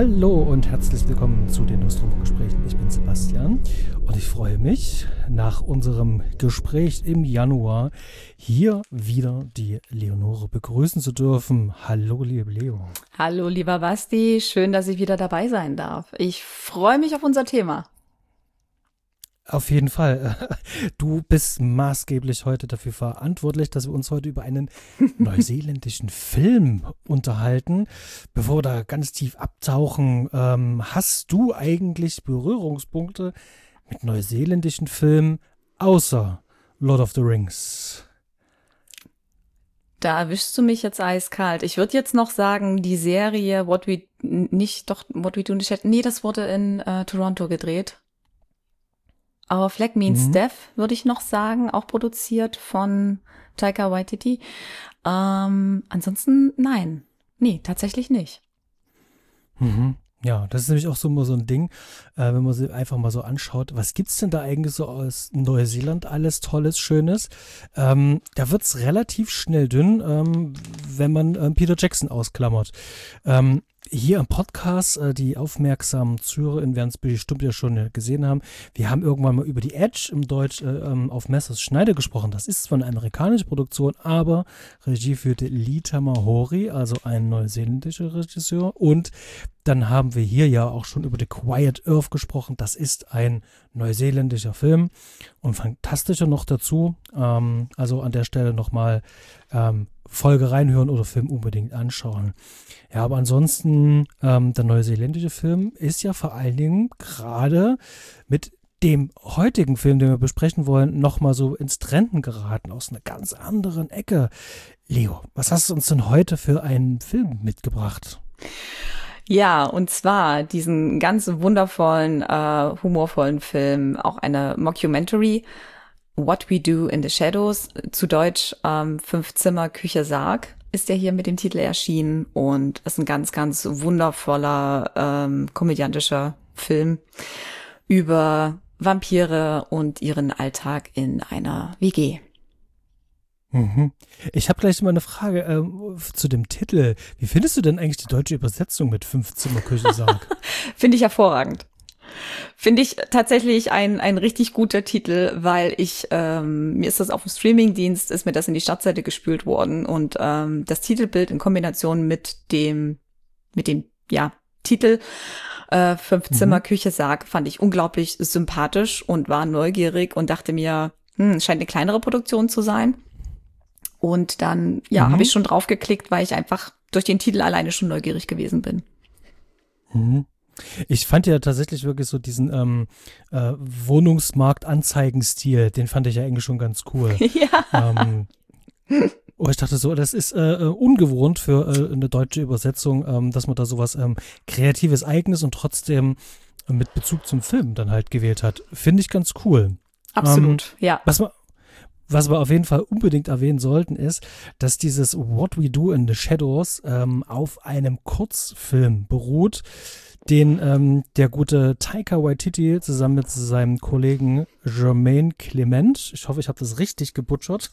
Hallo und herzlich willkommen zu den Nostromo-Gesprächen. Ich bin Sebastian und ich freue mich, nach unserem Gespräch im Januar hier wieder die Leonore begrüßen zu dürfen. Hallo, liebe Leo. Hallo, lieber Basti. Schön, dass ich wieder dabei sein darf. Ich freue mich auf unser Thema. Auf jeden Fall. Du bist maßgeblich heute dafür verantwortlich, dass wir uns heute über einen neuseeländischen Film unterhalten. Bevor wir da ganz tief abtauchen, hast du eigentlich Berührungspunkte mit neuseeländischen Filmen außer Lord of the Rings? Da erwischst du mich jetzt eiskalt. Ich würde jetzt noch sagen, die Serie What We Do in the Shadows. Nee, das wurde in Toronto gedreht. Our Flag Means Death, würde ich noch sagen, auch produziert von Taika Waititi. Ansonsten nein. Nee, tatsächlich nicht. Mhm. Ja, das ist nämlich auch so immer so ein Ding, wenn man sich einfach mal so anschaut, was gibt's denn da eigentlich so aus Neuseeland alles Tolles, Schönes? Da wird's relativ schnell dünn, wenn man Peter Jackson ausklammert. Hier im Podcast, die aufmerksamen ZuhörerInnen werden es bestimmt ja schon gesehen haben, wir haben irgendwann mal über die Edge im Deutsch auf Messers Schneider gesprochen. Das ist zwar eine amerikanische Produktion, aber Regie führte Lee Tamahori, also ein neuseeländischer Regisseur. Und dann haben wir hier ja auch schon über The Quiet Earth gesprochen. Das ist ein neuseeländischer Film und fantastischer noch dazu. Also an der Stelle nochmal Folge reinhören oder Film unbedingt anschauen. Ja, aber ansonsten, der neuseeländische Film ist ja vor allen Dingen gerade mit dem heutigen Film, den wir besprechen wollen, nochmal so ins Trenden geraten, aus einer ganz anderen Ecke. Leo, was hast du uns denn heute für einen Film mitgebracht? Ja, und zwar diesen ganz wundervollen, humorvollen Film, auch eine Mockumentary, What We Do in the Shadows, zu Deutsch 5 Zimmer, Küche, Sarg, ist der hier mit dem Titel erschienen und ist ein ganz, ganz wundervoller, komödiantischer Film über Vampire und ihren Alltag in einer WG. Ich habe gleich mal eine Frage zu dem Titel. Wie findest du denn eigentlich die deutsche Übersetzung mit 5 Zimmer, Küche, Sarg? Finde ich hervorragend. Finde ich tatsächlich ein richtig guter Titel, weil mir ist das auf dem Streamingdienst, ist mir das in die Startseite gespült worden und das Titelbild in Kombination mit dem Titel 5 Zimmer, Küche, Sarg fand ich unglaublich sympathisch und war neugierig und dachte mir, scheint eine kleinere Produktion zu sein. Und dann, habe ich schon drauf geklickt, weil ich einfach durch den Titel alleine schon neugierig gewesen bin. Ich fand ja tatsächlich wirklich so diesen Wohnungsmarkt-Anzeigenstil, den fand ich ja eigentlich schon ganz cool. Ja. Ich dachte so, das ist ungewohnt für eine deutsche Übersetzung, dass man da sowas Kreatives, Eigenes und trotzdem mit Bezug zum Film dann halt gewählt hat. Finde ich ganz cool. Absolut, ja. Was wir auf jeden Fall unbedingt erwähnen sollten, ist, dass dieses What We Do in the Shadows auf einem Kurzfilm beruht, den der gute Taika Waititi zusammen mit seinem Kollegen Jermaine Clement, ich hoffe, ich habe das richtig gebutschert,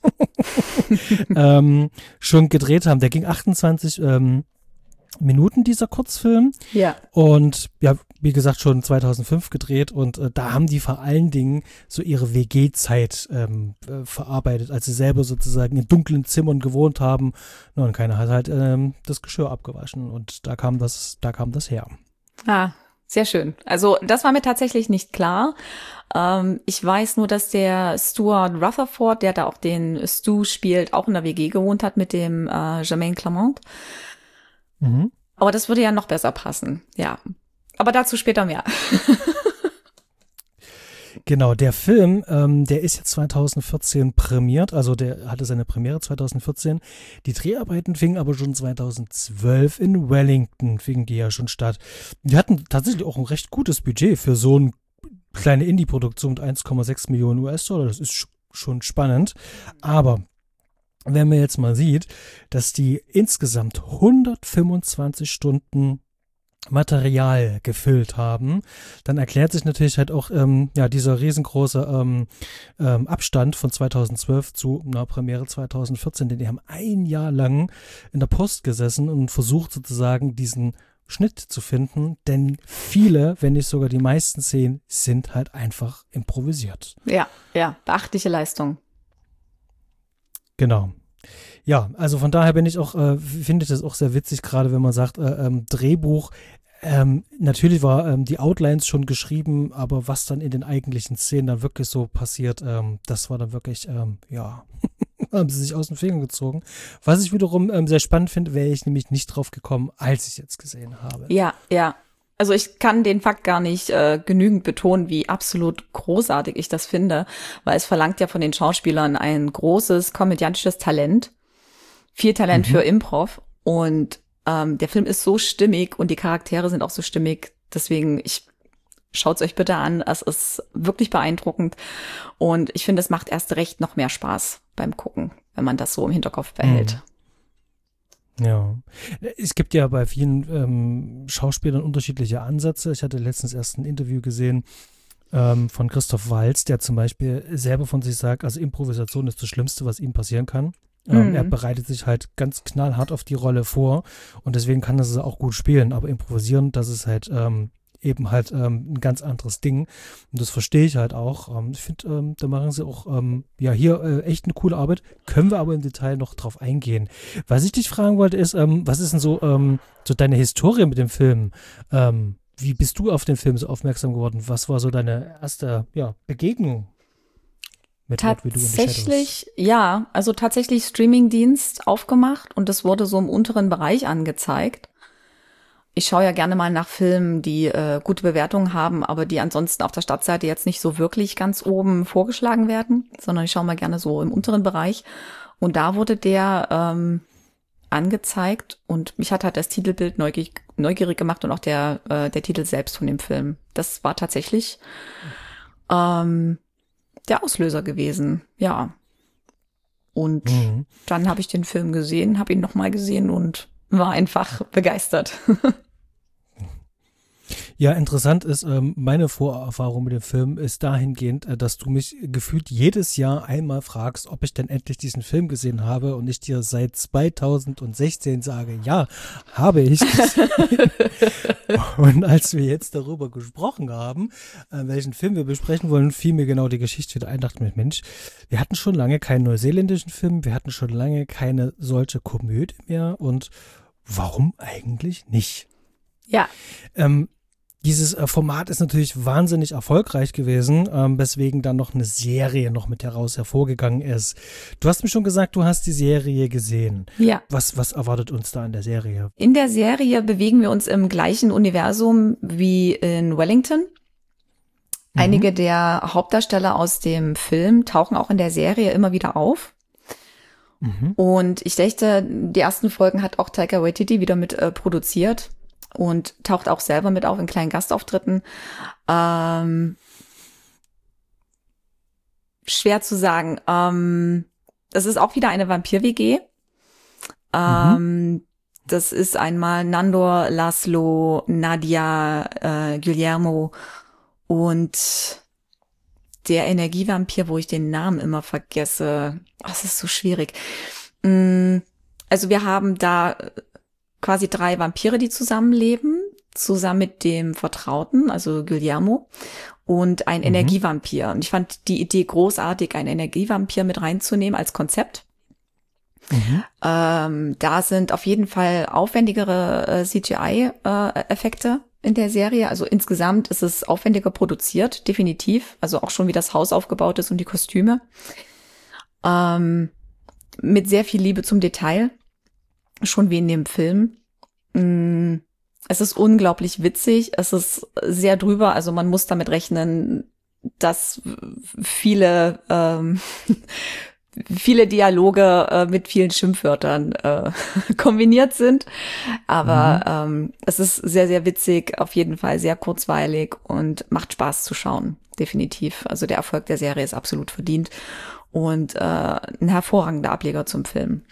schon gedreht haben. Der ging 28 Minuten, dieser Kurzfilm. Ja. Und ja, wie gesagt, schon 2005 gedreht und da haben die vor allen Dingen so ihre WG-Zeit verarbeitet, als sie selber sozusagen in dunklen Zimmern gewohnt haben. Und keiner hat halt das Geschirr abgewaschen und da kam das her. Ah, sehr schön. Also das war mir tatsächlich nicht klar. Ich weiß nur, dass der Stuart Rutherford, der da auch den Stu spielt, auch in der WG gewohnt hat mit dem Jermaine Clement. Aber das würde ja noch besser passen, ja. Aber dazu später mehr. Genau, der Film, der ist jetzt 2014 prämiert, also der hatte seine Premiere 2014. Die Dreharbeiten fingen aber schon 2012 in Wellington, fingen die ja schon statt. Die hatten tatsächlich auch ein recht gutes Budget für so eine kleine Indie-Produktion mit 1,6 Millionen US-Dollar. Das ist schon spannend. Aber wenn man jetzt mal sieht, dass die insgesamt 125 Stunden Material gefüllt haben, dann erklärt sich natürlich halt auch dieser riesengroße Abstand von 2012 zu einer Premiere 2014, denn die haben ein Jahr lang in der Post gesessen und versucht sozusagen diesen Schnitt zu finden, denn viele, wenn nicht sogar die meisten Szenen, sind halt einfach improvisiert. Ja, beachtliche Leistung. Genau. Ja, also von daher finde ich das auch sehr witzig, gerade wenn man sagt, Drehbuch. Natürlich war die Outlines schon geschrieben, aber was dann in den eigentlichen Szenen dann wirklich so passiert, das war dann wirklich, haben sie sich aus den Fingern gezogen. Was ich wiederum sehr spannend finde, wäre ich nämlich nicht drauf gekommen, als ich jetzt gesehen habe. Ja. Also ich kann den Fakt gar nicht genügend betonen, wie absolut großartig ich das finde, weil es verlangt ja von den Schauspielern ein großes komödiantisches Talent, viel Talent für Improv und der Film ist so stimmig und die Charaktere sind auch so stimmig, deswegen schaut's euch bitte an, es ist wirklich beeindruckend und ich finde, es macht erst recht noch mehr Spaß beim Gucken, wenn man das so im Hinterkopf behält. Ja, es gibt ja bei vielen Schauspielern unterschiedliche Ansätze. Ich hatte letztens erst ein Interview gesehen von Christoph Waltz, der zum Beispiel selber von sich sagt, also Improvisation ist das Schlimmste, was ihm passieren kann. Er bereitet sich halt ganz knallhart auf die Rolle vor und deswegen kann er es auch gut spielen, aber improvisieren, das ist halt eben halt ein ganz anderes Ding und das verstehe ich halt auch. Ich finde, da machen sie auch hier echt eine coole Arbeit, können wir aber im Detail noch drauf eingehen. Was ich dich fragen wollte ist, was ist denn so deine Historie mit dem Film? Wie bist du auf den Film so aufmerksam geworden? Was war so deine erste Begegnung? Tatsächlich Streamingdienst aufgemacht und es wurde so im unteren Bereich angezeigt. Ich schaue ja gerne mal nach Filmen, die gute Bewertungen haben, aber die ansonsten auf der Startseite jetzt nicht so wirklich ganz oben vorgeschlagen werden, sondern ich schaue mal gerne so im unteren Bereich. Und da wurde der angezeigt und mich hat halt das Titelbild neugierig gemacht und auch der Titel selbst von dem Film. Das war tatsächlich der Auslöser gewesen, ja. Und dann habe ich den Film gesehen, habe ihn nochmal gesehen und war einfach begeistert. Ja, interessant ist, meine Vorerfahrung mit dem Film ist dahingehend, dass du mich gefühlt jedes Jahr einmal fragst, ob ich denn endlich diesen Film gesehen habe und ich dir seit 2016 sage, ja, habe ich gesehen. Und als wir jetzt darüber gesprochen haben, welchen Film wir besprechen wollen, fiel mir genau die Geschichte wieder ein, dachte mir, Mensch, wir hatten schon lange keinen neuseeländischen Film, wir hatten schon lange keine solche Komödie mehr und warum eigentlich nicht? Ja. Dieses Format ist natürlich wahnsinnig erfolgreich gewesen, weswegen dann noch eine Serie noch mit hervorgegangen ist. Du hast mir schon gesagt, du hast die Serie gesehen. Ja. Was erwartet uns da in der Serie? In der Serie bewegen wir uns im gleichen Universum wie in Wellington. Einige der Hauptdarsteller aus dem Film tauchen auch in der Serie immer wieder auf. Und ich dachte, die ersten Folgen hat auch Taika Waititi wieder mit produziert. Und taucht auch selber mit auf in kleinen Gastauftritten. Schwer zu sagen. Das ist auch wieder eine Vampir-WG. Das ist einmal Nandor, Laszlo, Nadia, Guillermo und der Energievampir, wo ich den Namen immer vergesse. Das ist so schwierig. Also wir haben da quasi 3 Vampire, die zusammenleben, zusammen mit dem Vertrauten, also Guillermo, und ein Energievampir. Und ich fand die Idee großartig, einen Energievampir mit reinzunehmen als Konzept. Da sind auf jeden Fall aufwendigere CGI-Effekte in der Serie. Also insgesamt ist es aufwendiger produziert, definitiv. Also auch schon, wie das Haus aufgebaut ist und die Kostüme. Mit sehr viel Liebe zum Detail. Schon wie in dem Film. Es ist unglaublich witzig. Es ist sehr drüber. Also man muss damit rechnen, dass viele Dialoge mit vielen Schimpfwörtern kombiniert sind. Aber es ist sehr, sehr witzig. Auf jeden Fall sehr kurzweilig und macht Spaß zu schauen. Definitiv. Also der Erfolg der Serie ist absolut verdient. Und ein hervorragender Ableger zum Film.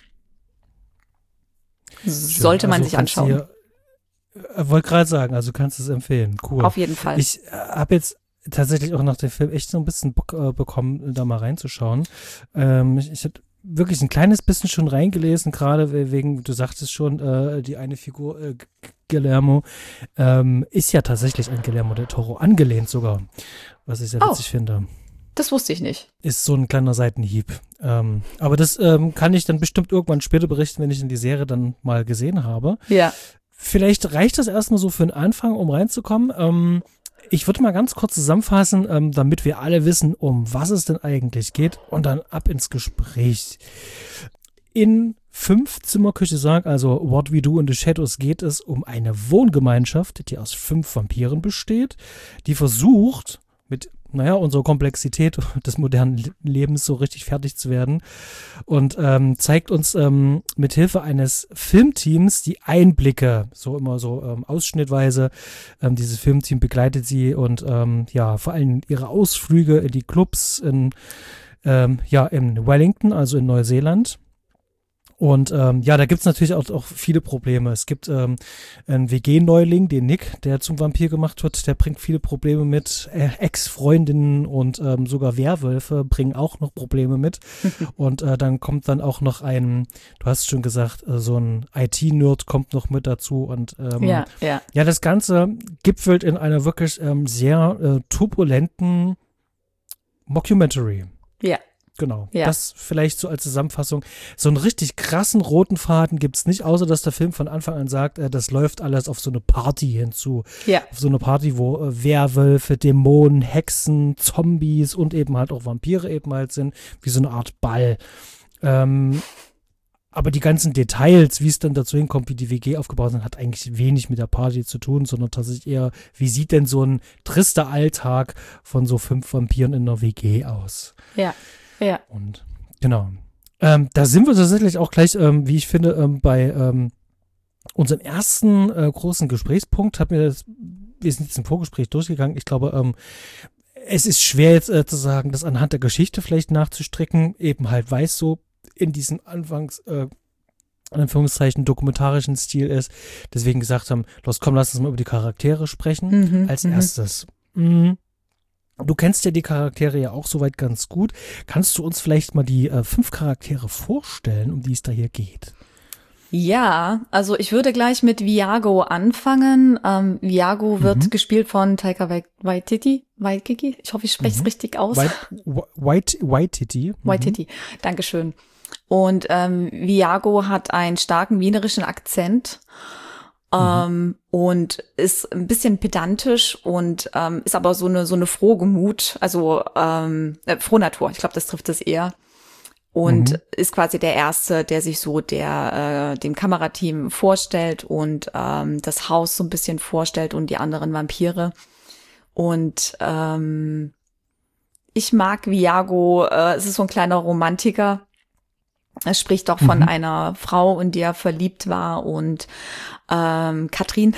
Sollte man sich anschauen. Wollte gerade sagen, also kannst du es empfehlen. Cool. Auf jeden Fall. Ich habe jetzt tatsächlich auch nach dem Film echt so ein bisschen Bock bekommen, da mal reinzuschauen. Ich wirklich ein kleines bisschen schon reingelesen, gerade wegen, du sagtest schon, die eine Figur, Guillermo, ist ja tatsächlich an Guillermo del Toro angelehnt sogar, was ich sehr witzig finde. Das wusste ich nicht. Ist so ein kleiner Seitenhieb. Aber das kann ich dann bestimmt irgendwann später berichten, wenn ich die Serie dann mal gesehen habe. Ja. Vielleicht reicht das erstmal so für den Anfang, um reinzukommen. Ich würde mal ganz kurz zusammenfassen, damit wir alle wissen, um was es denn eigentlich geht und dann ab ins Gespräch. In 5-Zimmer-Küche sagen, also What We Do in the Shadows, geht es um eine Wohngemeinschaft, die aus 5 Vampiren besteht, die versucht, mit unserer Komplexität des modernen Lebens so richtig fertig zu werden und zeigt uns mit Hilfe eines Filmteams die Einblicke, so immer so ausschnittweise. Dieses Filmteam begleitet sie und vor allem ihre Ausflüge in die Clubs in Wellington, also in Neuseeland. Und da gibt es natürlich auch viele Probleme. Es gibt einen WG-Neuling, den Nick, der zum Vampir gemacht wird, der bringt viele Probleme mit. Ex-Freundinnen und sogar Werwölfe bringen auch noch Probleme mit. Und dann kommt dann auch noch du hast schon gesagt, so ein IT-Nerd kommt noch mit dazu. Und das Ganze gipfelt in einer wirklich sehr turbulenten Mockumentary. Ja. Genau, das vielleicht so als Zusammenfassung. So einen richtig krassen roten Faden gibt es nicht, außer dass der Film von Anfang an sagt, das läuft alles auf so eine Party hinzu. Ja. Auf so eine Party, wo Werwölfe, Dämonen, Hexen, Zombies und eben halt auch Vampire eben halt sind, wie so eine Art Ball. Aber die ganzen Details, wie es dann dazu hinkommt, wie die WG aufgebaut ist, hat eigentlich wenig mit der Party zu tun, sondern tatsächlich eher, wie sieht denn so ein trister Alltag von so 5 Vampiren in einer WG aus? Ja. Ja. Und genau. Da sind wir tatsächlich auch gleich, wie ich finde, bei unserem ersten großen Gesprächspunkt. Wir sind jetzt im Vorgespräch durchgegangen. Ich glaube, es ist schwer jetzt zu sagen, das anhand der Geschichte vielleicht nachzustricken, eben halt, weil es so in diesem Anfangs in Anführungszeichen dokumentarischen Stil ist. Deswegen gesagt haben, lass uns mal über die Charaktere sprechen als erstes. Du kennst ja die Charaktere ja auch soweit ganz gut. Kannst du uns vielleicht mal die 5 Charaktere vorstellen, um die es da hier geht? Ja, also ich würde gleich mit Viago anfangen. Viago wird gespielt von Taika Waititi. Ich hoffe, ich spreche es richtig aus. Waititi. Waititi, Dankeschön. Und Viago hat einen starken wienerischen Akzent. Und ist ein bisschen pedantisch und ist aber so eine Frohgemut, also Frohnatur, ich glaube, das trifft es eher. Und ist quasi der Erste, der sich so dem Kamerateam vorstellt und das Haus so ein bisschen vorstellt und die anderen Vampire. Und ich mag Viago, es ist so ein kleiner Romantiker. Er spricht auch von einer Frau, in die er verliebt war, und Katrin,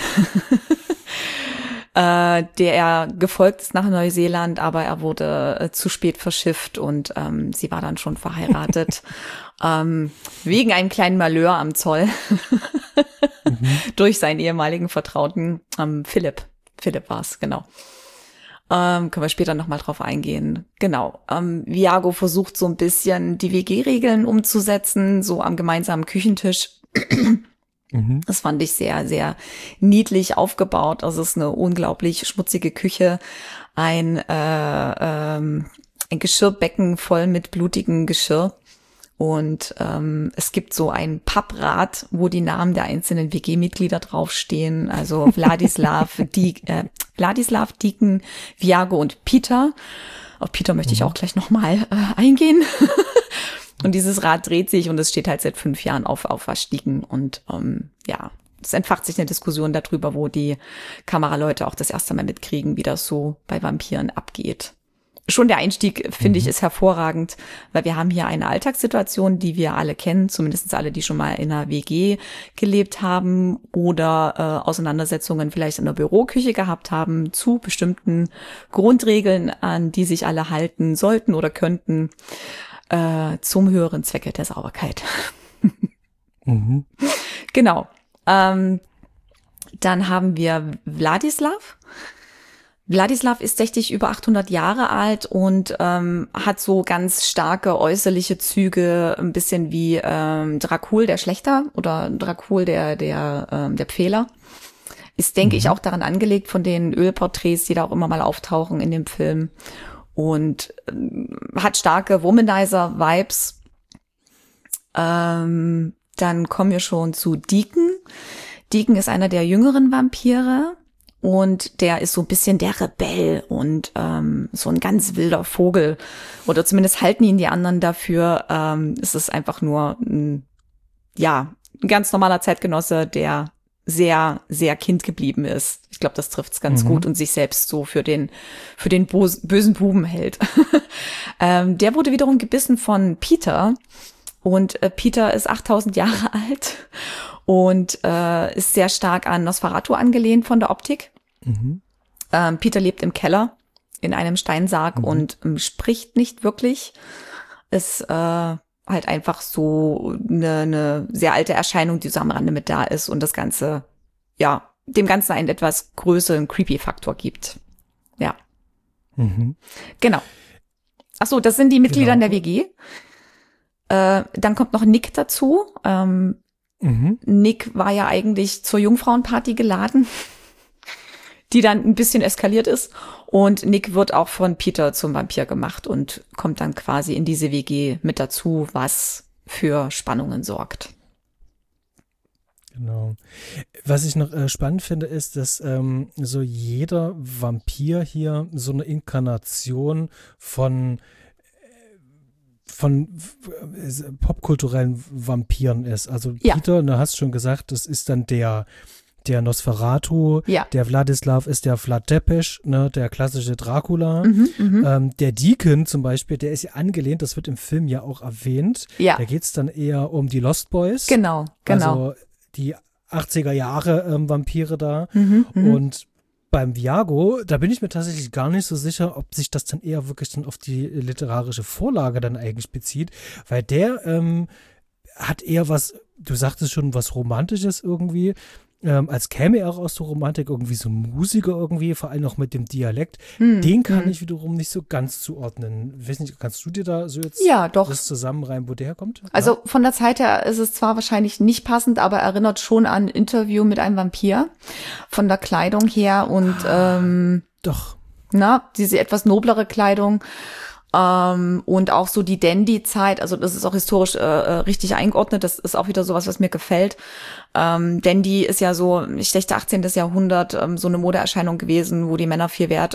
der er gefolgt ist nach Neuseeland, aber er wurde zu spät verschifft und sie war dann schon verheiratet. Wegen einem kleinen Malheur am Zoll durch seinen ehemaligen Vertrauten Philipp. Philipp war es, genau. Können wir später nochmal drauf eingehen. Genau. Viago versucht so ein bisschen die WG-Regeln umzusetzen, so am gemeinsamen Küchentisch. Das fand ich sehr, sehr niedlich aufgebaut. Also es ist eine unglaublich schmutzige Küche. Ein Geschirrbecken voll mit blutigem Geschirr. Und es gibt so ein Papprad, wo die Namen der einzelnen WG-Mitglieder draufstehen. Also Vladislav, Deacon, Viago und Peter. Auf Peter möchte ich auch gleich nochmal eingehen. Und dieses Rad dreht sich und es steht halt seit 5 Jahren auf Waschdieken. Und es entfacht sich eine Diskussion darüber, wo die Kameraleute auch das erste Mal mitkriegen, wie das so bei Vampiren abgeht. Schon der Einstieg, finde ich, ist hervorragend, weil wir haben hier eine Alltagssituation, die wir alle kennen, zumindest alle, die schon mal in einer WG gelebt haben oder Auseinandersetzungen vielleicht in der Büroküche gehabt haben zu bestimmten Grundregeln, an die sich alle halten sollten oder könnten, zum höheren Zwecke der Sauberkeit. Genau. Dann haben wir Vladislav. Wladislaw ist tatsächlich über 800 Jahre alt und hat so ganz starke äußerliche Züge, ein bisschen wie Dracul, der Schlächter, oder Dracul, der Pfähler. Ist, denke ich, auch daran angelegt von den Ölporträts, die da auch immer mal auftauchen in dem Film. Und hat starke Womanizer-Vibes. Dann kommen wir schon zu Deacon. Deacon ist einer der jüngeren Vampire. Und der ist so ein bisschen der Rebell und so ein ganz wilder Vogel. Oder zumindest halten ihn die anderen dafür. Es ist einfach nur ein ganz normaler Zeitgenosse, der sehr, sehr Kind geblieben ist. Ich glaube, das trifft's ganz gut und sich selbst so für den bösen Buben hält. Der wurde wiederum gebissen von Peter. Und Peter ist 8000 Jahre alt und ist sehr stark an Nosferatu angelehnt von der Optik. Peter lebt im Keller in einem Steinsarg und spricht nicht wirklich. Ist halt einfach so eine sehr alte Erscheinung, die so am Rande mit da ist und das Ganze, dem Ganzen einen etwas größeren Creepy-Faktor gibt. Ja. Genau. Ach so, das sind die Mitglieder in der WG. Dann kommt noch Nick dazu. Nick war ja eigentlich zur Jungfrauenparty geladen, die dann ein bisschen eskaliert ist. Und Nick wird auch von Peter zum Vampir gemacht und kommt dann quasi in diese WG mit dazu, was für Spannungen sorgt. Genau. Was ich noch spannend finde, ist, dass so jeder Vampir hier so eine Inkarnation von popkulturellen Vampiren ist. Also Peter, du hast schon gesagt, das ist dann der Nosferatu, der Wladislaw ist der Vlad Tepes, ne, der klassische Dracula. Der Deacon zum Beispiel, der ist ja angelehnt, das wird im Film ja auch erwähnt. Ja. Da geht es dann eher um die Lost Boys. Genau. Also die 80er Jahre Vampire da. Und beim Viago, da bin ich mir tatsächlich gar nicht so sicher, ob sich das dann eher wirklich dann auf die literarische Vorlage dann eigentlich bezieht, weil der hat eher was, du sagtest schon, was Romantisches irgendwie, als käme er auch aus der Romantik, irgendwie so ein Musiker irgendwie, vor allem auch mit dem Dialekt. Den kann ich wiederum nicht so ganz zuordnen. Weiß nicht, kannst du dir da so jetzt das zusammenreimen, wo der herkommt? Also von der Zeit her ist es zwar wahrscheinlich nicht passend, aber erinnert schon an ein Interview mit einem Vampir von der Kleidung her und doch. Diese etwas noblere Kleidung. Und auch so die Dandy-Zeit, also das ist auch historisch richtig eingeordnet, das ist auch wieder sowas, was mir gefällt. Dandy ist ja so, ich dachte 18. Jahrhundert, so eine Modeerscheinung gewesen, wo die Männer viel Wert,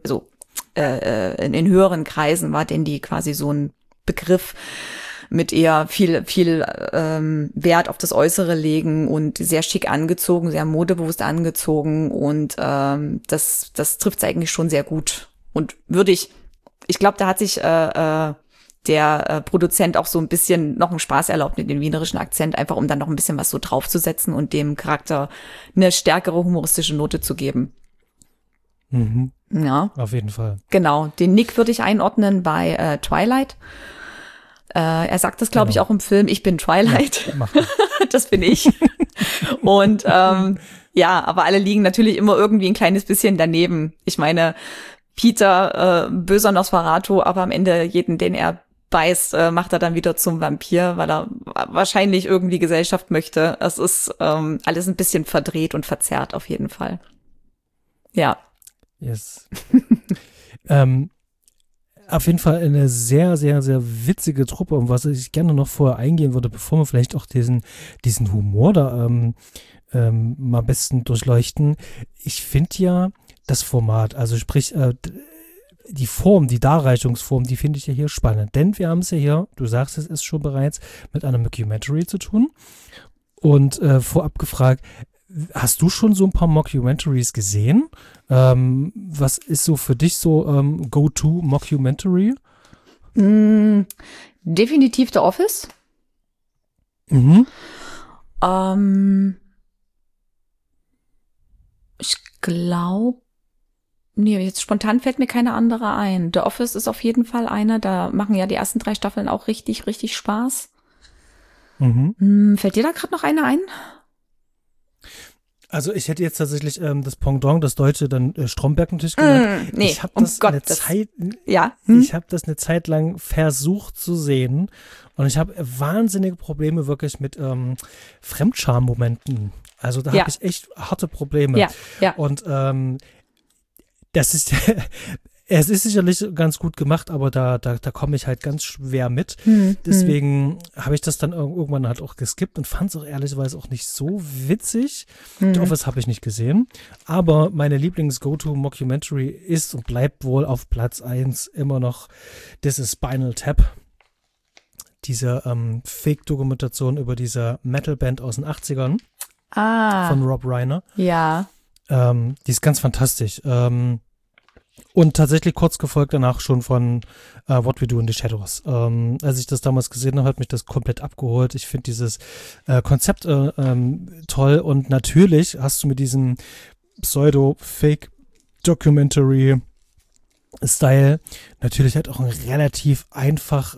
in höheren Kreisen war Dandy quasi so ein Begriff mit eher viel Wert auf das Äußere legen und sehr schick angezogen, sehr modebewusst angezogen und das trifft es eigentlich schon sehr gut und würdig. Ich glaube, da hat sich der Produzent auch so ein bisschen noch einen Spaß erlaubt mit dem wienerischen Akzent, einfach um dann noch ein bisschen was so draufzusetzen und dem Charakter eine stärkere humoristische Note zu geben. Ja. Auf jeden Fall. Genau. Den Nick würde ich einordnen bei Twilight. Er sagt das, glaube ich, auch im Film. Ich bin Twilight. Ja, das bin ich. Und aber alle liegen natürlich immer irgendwie ein kleines bisschen daneben. Ich meine, Peter, böser Nosferatu, aber am Ende jeden, den er beißt, macht er dann wieder zum Vampir, weil er wahrscheinlich irgendwie Gesellschaft möchte. Es ist alles ein bisschen verdreht und verzerrt auf jeden Fall. Ja. Yes. Auf jeden Fall eine sehr, sehr, sehr witzige Truppe, um was ich gerne noch vorher eingehen würde, bevor wir vielleicht auch diesen Humor da mal am besten durchleuchten. Ich finde ja das Format, also sprich die Form, die Darreichungsform, die finde ich ja hier spannend. Denn wir haben es ja hier, du sagst es ist schon bereits, mit einer Mockumentary zu tun. Und vorab gefragt, hast du schon so ein paar Mockumentaries gesehen? Was ist so für dich so Go-To-Mockumentary? Definitiv The Office. Ich glaube, jetzt spontan fällt mir keine andere ein. The Office ist auf jeden Fall eine. Da machen ja die ersten 3 Staffeln auch richtig, richtig Spaß. Fällt dir da gerade noch eine ein? Also ich hätte jetzt tatsächlich das Pendant, das Deutsche, dann Stromberg natürlich genannt. Nee, ich habe das, ich hab das eine Zeit lang versucht zu sehen und ich habe wahnsinnige Probleme wirklich mit Fremdscham-Momenten. Also da habe ich echt harte Probleme. Ja. Und das ist es ist sicherlich ganz gut gemacht, aber da komme ich halt ganz schwer mit. Deswegen habe ich das dann irgendwann halt auch geskippt und fand es auch ehrlicherweise auch nicht so witzig. The Office habe ich nicht gesehen. Aber meine Lieblings-Go-To-Mockumentary ist und bleibt wohl auf Platz 1 immer noch This is Spinal Tap. Diese Fake-Dokumentation über diese Metal-Band aus den 80ern von Rob Reiner. Ja. Die ist ganz fantastisch. Und tatsächlich kurz gefolgt danach schon von What We Do in the Shadows. Als ich das damals gesehen habe, hat mich das komplett abgeholt. Ich finde dieses Konzept toll und natürlich hast du mit diesem Pseudo-Fake-Documentary-Style natürlich halt auch einen relativ einfach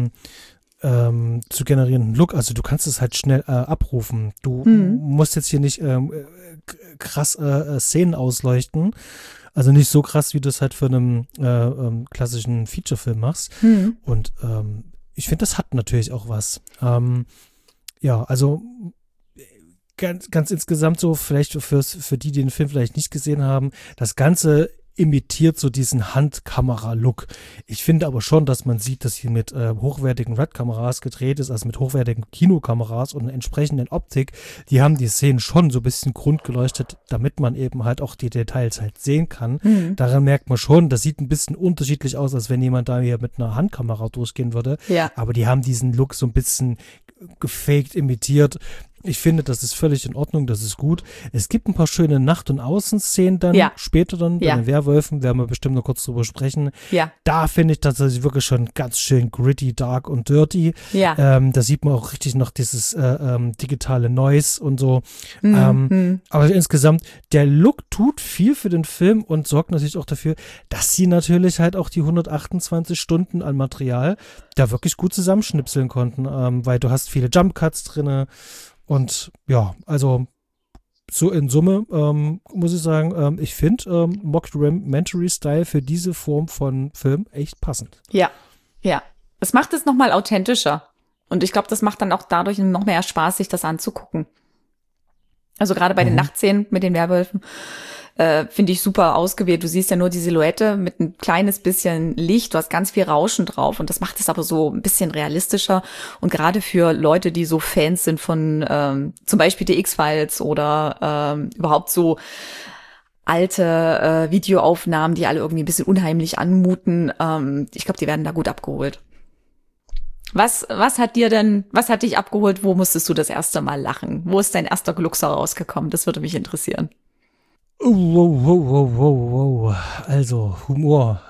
zu generierenden Look. Also du kannst es halt schnell abrufen. Du musst jetzt hier nicht krass Szenen ausleuchten. Also nicht so krass, wie du es halt für einen klassischen Feature-Film machst. Und ich finde, das hat natürlich auch was. Ja, also ganz insgesamt so, vielleicht für die den Film vielleicht nicht gesehen haben, das Ganze imitiert so diesen Handkamera-Look. Ich finde aber schon, dass man sieht, dass hier mit hochwertigen Red-Kameras gedreht ist, also mit hochwertigen Kinokameras und einer entsprechenden Optik. Die haben die Szenen schon so ein bisschen grundgeleuchtet, damit man eben halt auch die Details halt sehen kann. Daran merkt man schon, das sieht ein bisschen unterschiedlich aus, als wenn jemand da hier mit einer Handkamera durchgehen würde. Ja. Aber die haben diesen Look so ein bisschen gefaked, imitiert. Ich finde, das ist völlig in Ordnung, das ist gut. Es gibt ein paar schöne Nacht- und Außenszenen dann, später dann, bei den Werwölfen, werden wir bestimmt noch kurz drüber sprechen. Ja. Da finde ich tatsächlich wirklich schon ganz schön gritty, dark und dirty. Ja. Da sieht man auch richtig noch dieses digitale Noise und so. Aber insgesamt, der Look tut viel für den Film und sorgt natürlich auch dafür, dass sie natürlich halt auch die 128 Stunden an Material da wirklich gut zusammenschnipseln konnten, weil du hast viele Jump-Cuts drinne. Und ja, also so in Summe muss ich sagen, ich finde Mockumentary-Style für diese Form von Film echt passend. Ja. Es macht es nochmal authentischer. Und ich glaube, das macht dann auch dadurch noch mehr Spaß, sich das anzugucken. Also gerade bei den Nachtszenen mit den Werwölfen finde ich super ausgewählt. Du siehst ja nur die Silhouette mit ein kleines bisschen Licht. Du hast ganz viel Rauschen drauf und das macht es aber so ein bisschen realistischer. Und gerade für Leute, die so Fans sind von zum Beispiel die X-Files oder überhaupt so alte Videoaufnahmen, die alle irgendwie ein bisschen unheimlich anmuten, ich glaube, die werden da gut abgeholt. Was hat dich abgeholt? Wo musstest du das erste Mal lachen? Wo ist dein erster Gluckser rausgekommen? Das würde mich interessieren. Wow. Also, Humor.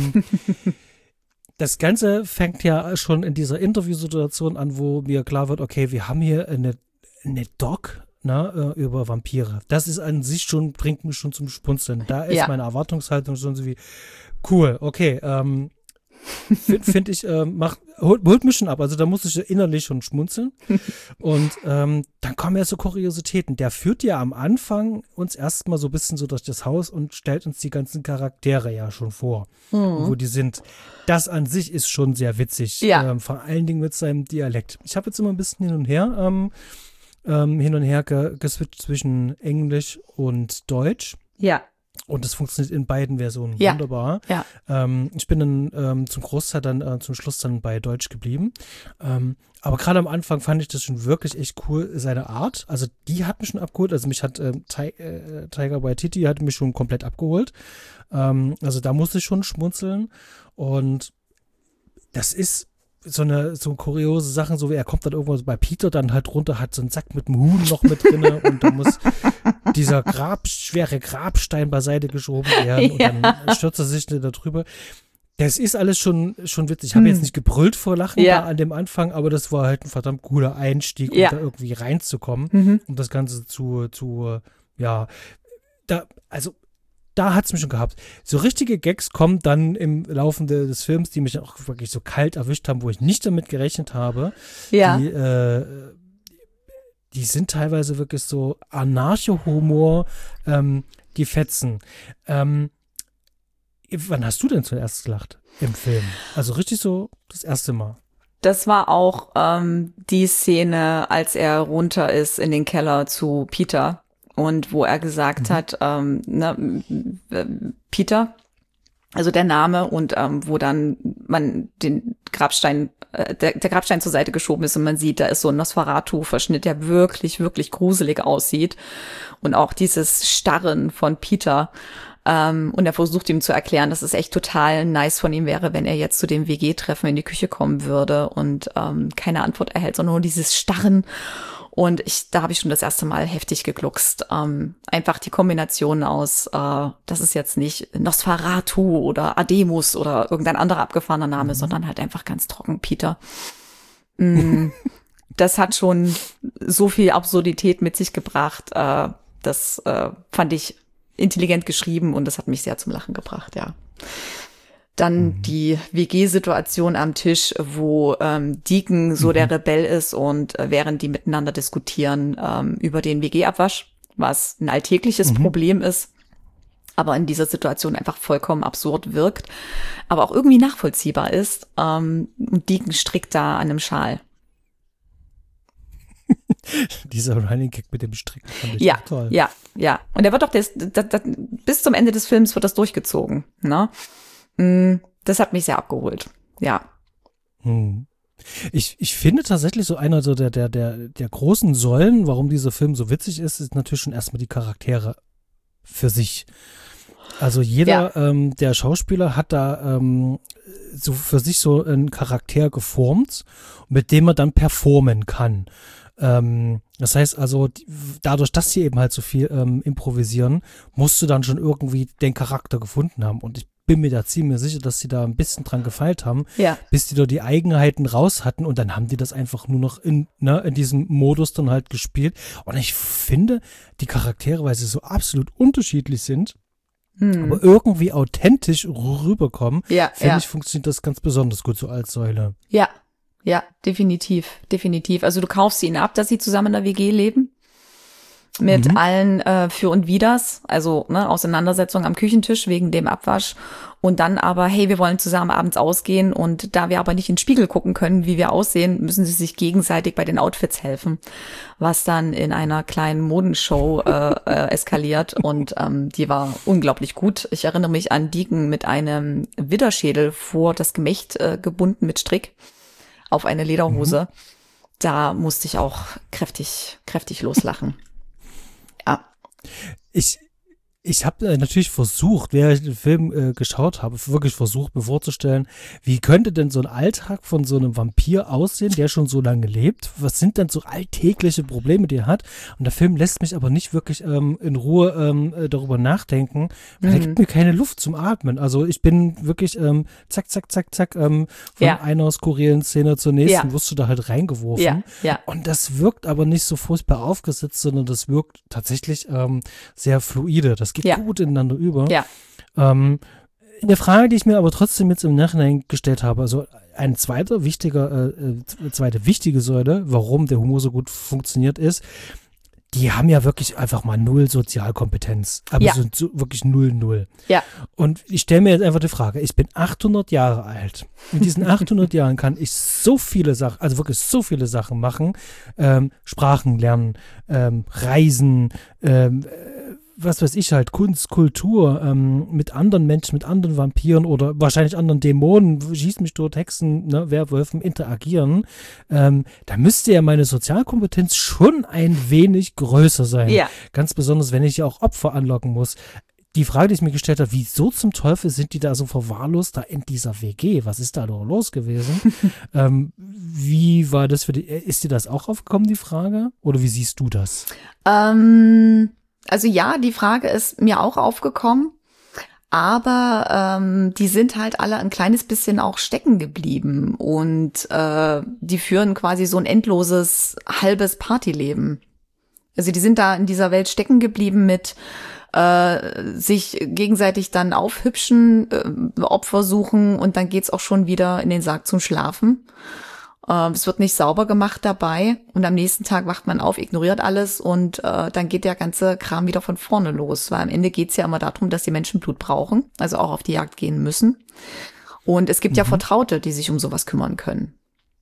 Das Ganze fängt ja schon in dieser Interviewsituation an, wo mir klar wird, okay, wir haben hier eine Doc über Vampire. Das ist an sich schon, bringt mich schon zum Spunzeln. Da ist meine Erwartungshaltung schon so wie, cool, okay, finde ich, holt mich schon ab. Also da muss ich innerlich schon schmunzeln. Und dann kommen ja so Kuriositäten. Der führt ja am Anfang uns erstmal so ein bisschen so durch das Haus und stellt uns die ganzen Charaktere ja schon vor, wo die sind. Das an sich ist schon sehr witzig. Ja. Vor allen Dingen mit seinem Dialekt. Ich habe jetzt immer ein bisschen hin und her geswitcht zwischen Englisch und Deutsch. Ja. Und das funktioniert in beiden Versionen wunderbar. Ja. Ich bin dann zum Großteil dann zum Schluss dann bei Deutsch geblieben. Aber gerade am Anfang fand ich das schon wirklich echt cool, seine Art. Also die hat mich schon abgeholt. Also mich hat Tiger Waititi hat mich schon komplett abgeholt. Also da musste ich schon schmunzeln. Und das ist so kuriose Sachen, so wie er kommt dann irgendwo bei Peter dann halt runter, hat so einen Sack mit dem Huhn noch mit drin und da muss dieser schwere Grabstein beiseite geschoben werden und dann stürzt er sich da drüber. Das ist alles schon witzig. Ich habe jetzt nicht gebrüllt vor Lachen da an dem Anfang, aber das war halt ein verdammt cooler Einstieg, um da irgendwie reinzukommen, um das Ganze da hat es mich schon gehabt. So richtige Gags kommen dann im Laufe des Films, die mich auch wirklich so kalt erwischt haben, wo ich nicht damit gerechnet habe. Ja. die sind teilweise wirklich so Anarcho-Humor, die fetzen. Wann hast du denn zuerst gelacht im Film? Also richtig so das erste Mal. Das war auch die Szene, als er runter ist in den Keller zu Peter und wo er gesagt hat, Peter, also der Name, und wo dann man den Grabstein, der Grabstein zur Seite geschoben ist und man sieht, da ist so ein Nosferatu-Verschnitt, der wirklich, wirklich gruselig aussieht. Und auch dieses Starren von Peter. Und er versucht ihm zu erklären, dass es echt total nice von ihm wäre, wenn er jetzt zu dem WG-Treffen in die Küche kommen würde und keine Antwort erhält, sondern nur dieses Starren. Und da habe ich schon das erste Mal heftig gegluckst. Einfach die Kombination aus, das ist jetzt nicht Nosferatu oder Ademus oder irgendein anderer abgefahrener Name, sondern halt einfach ganz trocken Peter. Das hat schon so viel Absurdität mit sich gebracht. Das fand ich intelligent geschrieben und das hat mich sehr zum Lachen gebracht, ja. Dann die WG-Situation am Tisch, wo Deacon so der Rebell ist und während die miteinander diskutieren über den WG-Abwasch, was ein alltägliches Problem ist, aber in dieser Situation einfach vollkommen absurd wirkt, aber auch irgendwie nachvollziehbar ist. Und Deacon strickt da an einem Schal. Dieser Running Gag mit dem Stricken fand ich toll. Ja. Und er wird doch bis zum Ende des Films wird das durchgezogen, ne? Das hat mich sehr abgeholt, ja. Ich finde tatsächlich so einer so der großen Säulen, warum dieser Film so witzig ist natürlich schon erstmal die Charaktere für sich. Also jeder der Schauspieler hat da so für sich so einen Charakter geformt, mit dem er dann performen kann. Das heißt also, dadurch, dass sie eben halt so viel improvisieren, musst du dann schon irgendwie den Charakter gefunden haben. Und ich bin mir da ziemlich sicher, dass sie da ein bisschen dran gefeilt haben, bis die da die Eigenheiten raus hatten und dann haben die das einfach nur noch in diesem Modus dann halt gespielt. Und ich finde, die Charaktere, weil sie so absolut unterschiedlich sind, aber irgendwie authentisch rüberkommen, finde ich, funktioniert das ganz besonders gut so als Säule. Ja, definitiv. Also du kaufst ihnen ab, dass sie zusammen in der WG leben. Mit allen Für und Widers, also Auseinandersetzung am Küchentisch wegen dem Abwasch. Und dann aber, hey, wir wollen zusammen abends ausgehen. Und da wir aber nicht in den Spiegel gucken können, wie wir aussehen, müssen sie sich gegenseitig bei den Outfits helfen. Was dann in einer kleinen Modenshow eskaliert. Und die war unglaublich gut. Ich erinnere mich an Deacon mit einem Widderschädel vor das Gemächt gebunden mit Strick auf eine Lederhose. Da musste ich auch kräftig loslachen. Ja. Ich habe natürlich versucht, während ich den Film geschaut habe, wirklich versucht, mir vorzustellen, wie könnte denn so ein Alltag von so einem Vampir aussehen, der schon so lange lebt? Was sind denn so alltägliche Probleme, die er hat? Und der Film lässt mich aber nicht wirklich in Ruhe darüber nachdenken, weil er gibt mir keine Luft zum Atmen. Also ich bin wirklich zack, von einer skurrilen Szene zur nächsten wirst du da halt reingeworfen. Ja. Und das wirkt aber nicht so furchtbar aufgesetzt, sondern das wirkt tatsächlich sehr fluide. Das geht gut ineinander über. Ja. Eine Frage, die ich mir aber trotzdem jetzt im Nachhinein gestellt habe, also eine zweite wichtige Säule, warum der Humor so gut funktioniert, ist, die haben ja wirklich einfach mal null Sozialkompetenz. Aber sind so wirklich 0. Ja. Und ich stelle mir jetzt einfach die Frage, ich bin 800 Jahre alt. In diesen 800 Jahren kann ich so viele Sachen, also wirklich so viele Sachen machen. Sprachen lernen, Reisen, was weiß ich halt, Kunst, Kultur, mit anderen Menschen, mit anderen Vampiren oder wahrscheinlich anderen Dämonen, schieß mich tot, Hexen, Werwölfen interagieren, da müsste ja meine Sozialkompetenz schon ein wenig größer sein. Ja. Ganz besonders, wenn ich ja auch Opfer anlocken muss. Die Frage, die ich mir gestellt habe, wieso zum Teufel sind die da so verwahrlost da in dieser WG? Was ist da doch los gewesen? Wie war das für die, ist dir das auch aufgekommen, die Frage? Oder wie siehst du das? Also ja, die Frage ist mir auch aufgekommen, aber die sind halt alle ein kleines bisschen auch stecken geblieben und die führen quasi so ein endloses, halbes Partyleben. Also die sind da in dieser Welt stecken geblieben mit sich gegenseitig dann aufhübschen, Opfer suchen und dann geht's auch schon wieder in den Sarg zum Schlafen. Es wird nicht sauber gemacht dabei und am nächsten Tag wacht man auf, ignoriert alles und dann geht der ganze Kram wieder von vorne los, weil am Ende geht's ja immer darum, dass die Menschen Blut brauchen, also auch auf die Jagd gehen müssen. Und es gibt ja Vertraute, die sich um sowas kümmern können.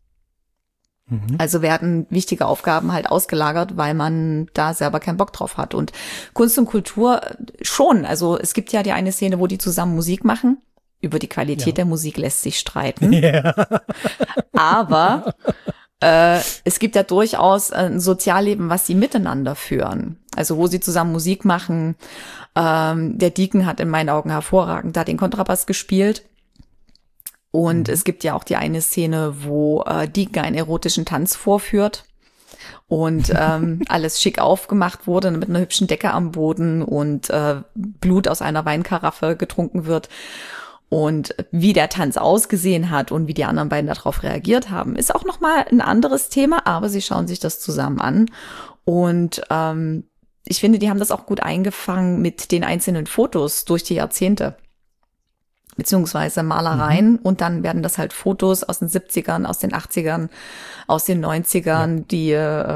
Also werden wichtige Aufgaben halt ausgelagert, weil man da selber keinen Bock drauf hat. Und Kunst und Kultur schon. Also es gibt ja die eine Szene, wo die zusammen Musik machen. Über die Qualität der Musik lässt sich streiten. Yeah. Aber es gibt ja durchaus ein Sozialleben, was sie miteinander führen. Also wo sie zusammen Musik machen. Der Deacon hat in meinen Augen hervorragend da den Kontrabass gespielt. Und es gibt ja auch die eine Szene, wo Deacon einen erotischen Tanz vorführt und alles schick aufgemacht wurde mit einer hübschen Decke am Boden und Blut aus einer Weinkaraffe getrunken wird. Und wie der Tanz ausgesehen hat und wie die anderen beiden darauf reagiert haben, ist auch nochmal ein anderes Thema, aber sie schauen sich das zusammen an. Und ich finde, die haben das auch gut eingefangen mit den einzelnen Fotos durch die Jahrzehnte. Beziehungsweise Malereien und dann werden das halt Fotos aus den 70ern, aus den 80ern, aus den 90ern, die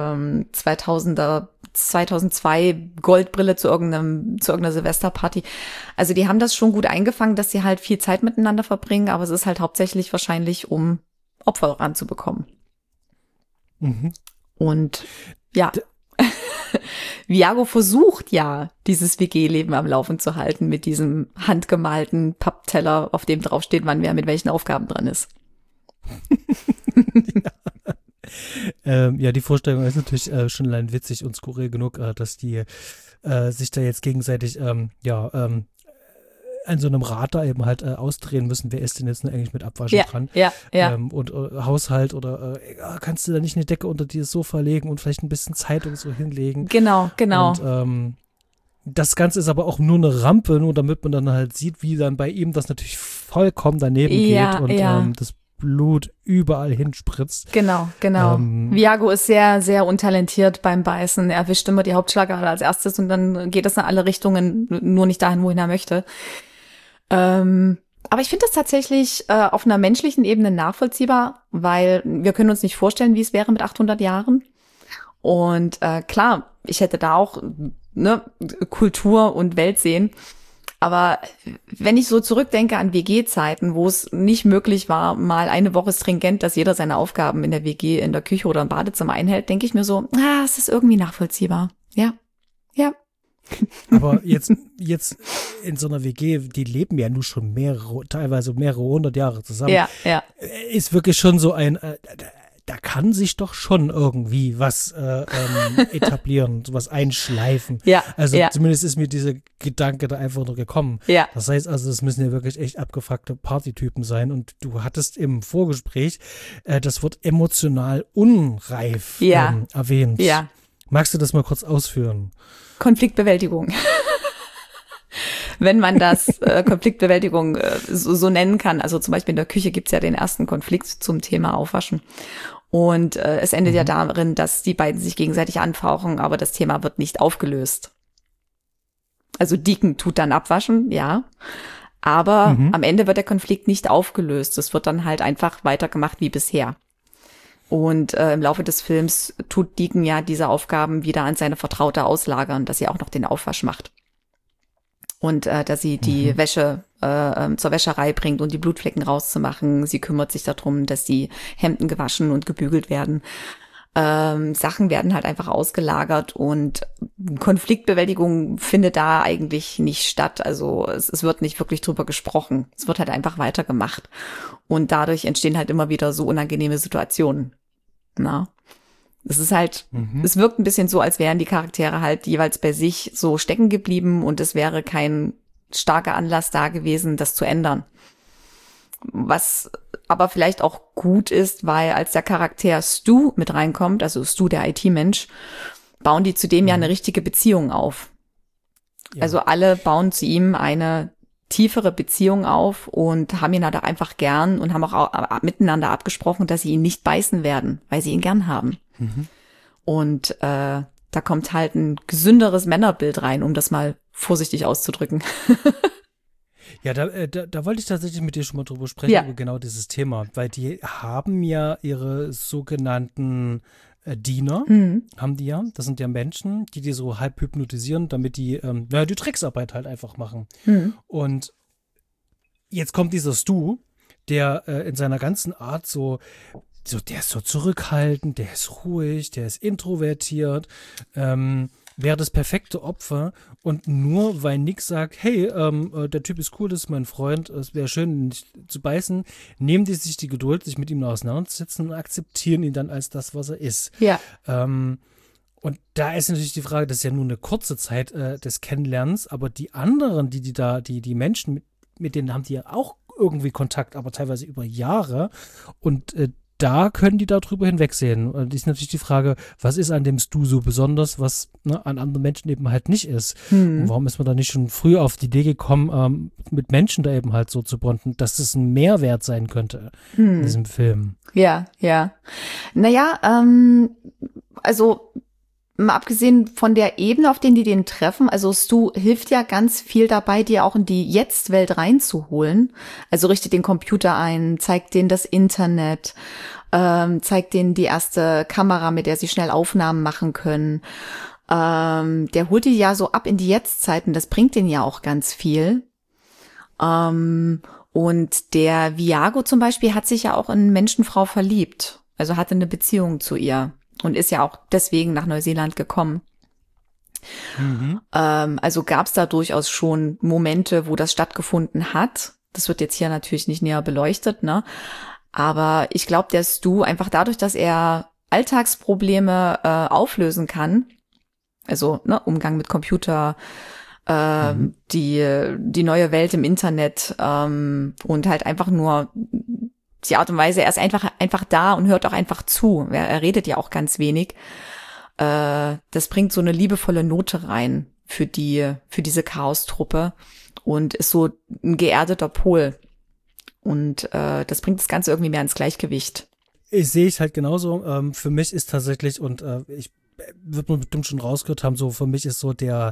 2002 Goldbrille zu irgendeiner Silvesterparty. Also die haben das schon gut eingefangen, dass sie halt viel Zeit miteinander verbringen, aber es ist halt hauptsächlich wahrscheinlich, um Opfer ranzubekommen. Und ja, Viago versucht ja, dieses WG-Leben am Laufen zu halten mit diesem handgemalten Pappteller, auf dem draufsteht, wann wer mit welchen Aufgaben dran ist. Ja, die Vorstellung ist natürlich schon allein witzig und skurril genug, dass die sich da jetzt gegenseitig an so einem Rad da eben halt ausdrehen müssen, wer ist denn jetzt eigentlich mit Abwaschen dran? Ja. Und Haushalt oder kannst du da nicht eine Decke unter dieses Sofa legen und vielleicht ein bisschen Zeitung so hinlegen? Genau. Und das Ganze ist aber auch nur eine Rampe, nur damit man dann halt sieht, wie dann bei ihm das natürlich vollkommen daneben geht und das Blut überall hinspritzt. Genau. Viago ist sehr, sehr untalentiert beim Beißen. Er erwischt immer die Hauptschlagader als erstes und dann geht es in alle Richtungen, nur nicht dahin, wohin er möchte. Aber ich finde das tatsächlich auf einer menschlichen Ebene nachvollziehbar, weil wir können uns nicht vorstellen, wie es wäre mit 800 Jahren. Und klar, ich hätte da auch Kultur und Welt sehen. Aber wenn ich so zurückdenke an WG-Zeiten, wo es nicht möglich war, mal eine Woche stringent, dass jeder seine Aufgaben in der WG, in der Küche oder im Badezimmer einhält, denke ich mir so, es ist irgendwie nachvollziehbar. Ja. Aber jetzt in so einer WG, die leben ja nun schon teilweise mehrere hundert Jahre zusammen. Ja. Ist wirklich schon so ein, da kann sich doch schon irgendwie was etablieren, sowas einschleifen. Ja. Also zumindest ist mir dieser Gedanke da einfach nur gekommen. Ja. Das heißt also, es müssen ja wirklich echt abgefuckte Partytypen sein. Und du hattest im Vorgespräch das Wort emotional unreif erwähnt. Ja. Magst du das mal kurz ausführen? Konfliktbewältigung. Wenn man das Konfliktbewältigung so nennen kann. Also zum Beispiel in der Küche gibt's ja den ersten Konflikt zum Thema Aufwaschen. Und es endet ja darin, dass die beiden sich gegenseitig anfauchen, aber das Thema wird nicht aufgelöst. Also Deacon tut dann abwaschen, ja. Aber am Ende wird der Konflikt nicht aufgelöst. Es wird dann halt einfach weitergemacht wie bisher. Und im Laufe des Films tut Deacon ja diese Aufgaben wieder an seine Vertraute auslagern, dass sie auch noch den Aufwasch macht. Und dass sie die Wäsche zur Wäscherei bringt und die Blutflecken rauszumachen. Sie kümmert sich darum, dass die Hemden gewaschen und gebügelt werden. Sachen werden halt einfach ausgelagert und Konfliktbewältigung findet da eigentlich nicht statt. Also es wird nicht wirklich drüber gesprochen. Es wird halt einfach weitergemacht. Und dadurch entstehen halt immer wieder so unangenehme Situationen. Es ist halt, es wirkt ein bisschen so, als wären die Charaktere halt jeweils bei sich so stecken geblieben und es wäre kein starker Anlass da gewesen, das zu ändern. Was aber vielleicht auch gut ist, weil als der Charakter Stu mit reinkommt, also Stu, der IT-Mensch, bauen die zudem ja eine richtige Beziehung auf. Ja. Also alle bauen zu ihm eine tiefere Beziehung auf und haben ihn halt auch einfach gern und haben auch miteinander abgesprochen, dass sie ihn nicht beißen werden, weil sie ihn gern haben. Und da kommt halt ein gesünderes Männerbild rein, um das mal vorsichtig auszudrücken. Ja, da wollte ich tatsächlich mit dir schon mal drüber sprechen, Ja. über genau dieses Thema, weil die haben ja ihre sogenannten Diener, Mhm. haben die ja. Das sind ja Menschen, die so halb hypnotisieren, damit die, die Drecksarbeit halt einfach machen. Mhm. Und jetzt kommt dieser Stu, der in seiner ganzen Art der ist so zurückhaltend, der ist ruhig, der ist introvertiert, wäre das perfekte Opfer. Und nur weil Nick sagt, hey, der Typ ist cool, das ist mein Freund, es wäre schön, ihn nicht zu beißen, nehmen die sich die Geduld, sich mit ihm auseinanderzusetzen und akzeptieren ihn dann als das, was er ist. Ja. Und da ist natürlich die Frage, das ist ja nur eine kurze Zeit des Kennenlernens, aber die anderen, die Menschen, mit denen haben die ja auch irgendwie Kontakt, aber teilweise über Jahre. Und da können die darüber hinwegsehen. Und ist natürlich die Frage, was ist an dem Stu so besonders, was an anderen Menschen eben halt nicht ist? Und warum ist man da nicht schon früh auf die Idee gekommen, mit Menschen da eben halt so zu bonden, dass es ein Mehrwert sein könnte in diesem Film? Ja, ja. Naja, also mal abgesehen von der Ebene, auf den die den treffen, also Stu hilft ja ganz viel dabei, die auch in die Jetzt-Welt reinzuholen. Also richtet den Computer ein, zeigt denen das Internet, zeigt denen die erste Kamera, mit der sie schnell Aufnahmen machen können. Der holt die ja so ab in die Jetztzeiten, das bringt denen ja auch ganz viel. Und der Viago zum Beispiel hat sich ja auch in Menschenfrau verliebt, also hatte eine Beziehung zu ihr. Und ist ja auch deswegen nach Neuseeland gekommen. Also gab es da durchaus schon Momente, wo das stattgefunden hat. Das wird jetzt hier natürlich nicht näher beleuchtet, ne? Aber ich glaube, der Stu einfach dadurch, dass er Alltagsprobleme auflösen kann, also Umgang mit Computer, die neue Welt im Internet und halt einfach nur die Art und Weise, er ist einfach da und hört auch einfach zu. Er redet ja auch ganz wenig. Das bringt so eine liebevolle Note rein für diese Chaos-Truppe und ist so ein geerdeter Pol. Und das bringt das Ganze irgendwie mehr ins Gleichgewicht. Ich sehe es halt genauso. Für mich ist tatsächlich, und ich wird man bestimmt schon rausgehört haben, so für mich ist so der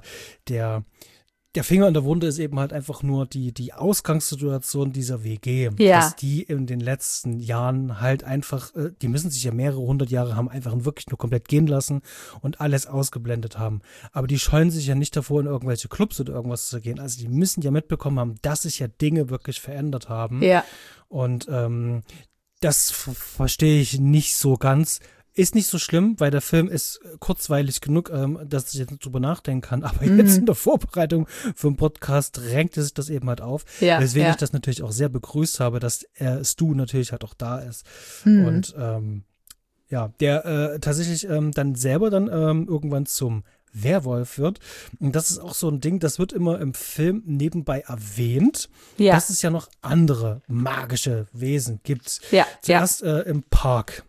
Finger in der Wunde ist eben halt einfach nur die Ausgangssituation dieser WG, Ja. dass die in den letzten Jahren halt einfach, die müssen sich ja mehrere hundert Jahre haben einfach wirklich nur komplett gehen lassen und alles ausgeblendet haben. Aber die scheuen sich ja nicht davor, in irgendwelche Clubs oder irgendwas zu gehen. Also die müssen ja mitbekommen haben, dass sich ja Dinge wirklich verändert haben. Ja. Und das verstehe ich nicht so ganz. Ist nicht so schlimm, weil der Film ist kurzweilig genug, dass ich jetzt drüber nachdenken kann. Aber jetzt in der Vorbereitung für einen Podcast drängte sich das eben halt auf. Ja, weswegen ja. ich das natürlich auch sehr begrüßt habe, dass Stu natürlich halt auch da ist. Und der tatsächlich dann selber dann irgendwann zum Werwolf wird. Und das ist auch so ein Ding, das wird immer im Film nebenbei erwähnt, Ja. dass es ja noch andere magische Wesen gibt. Ja. Zuerst im Park.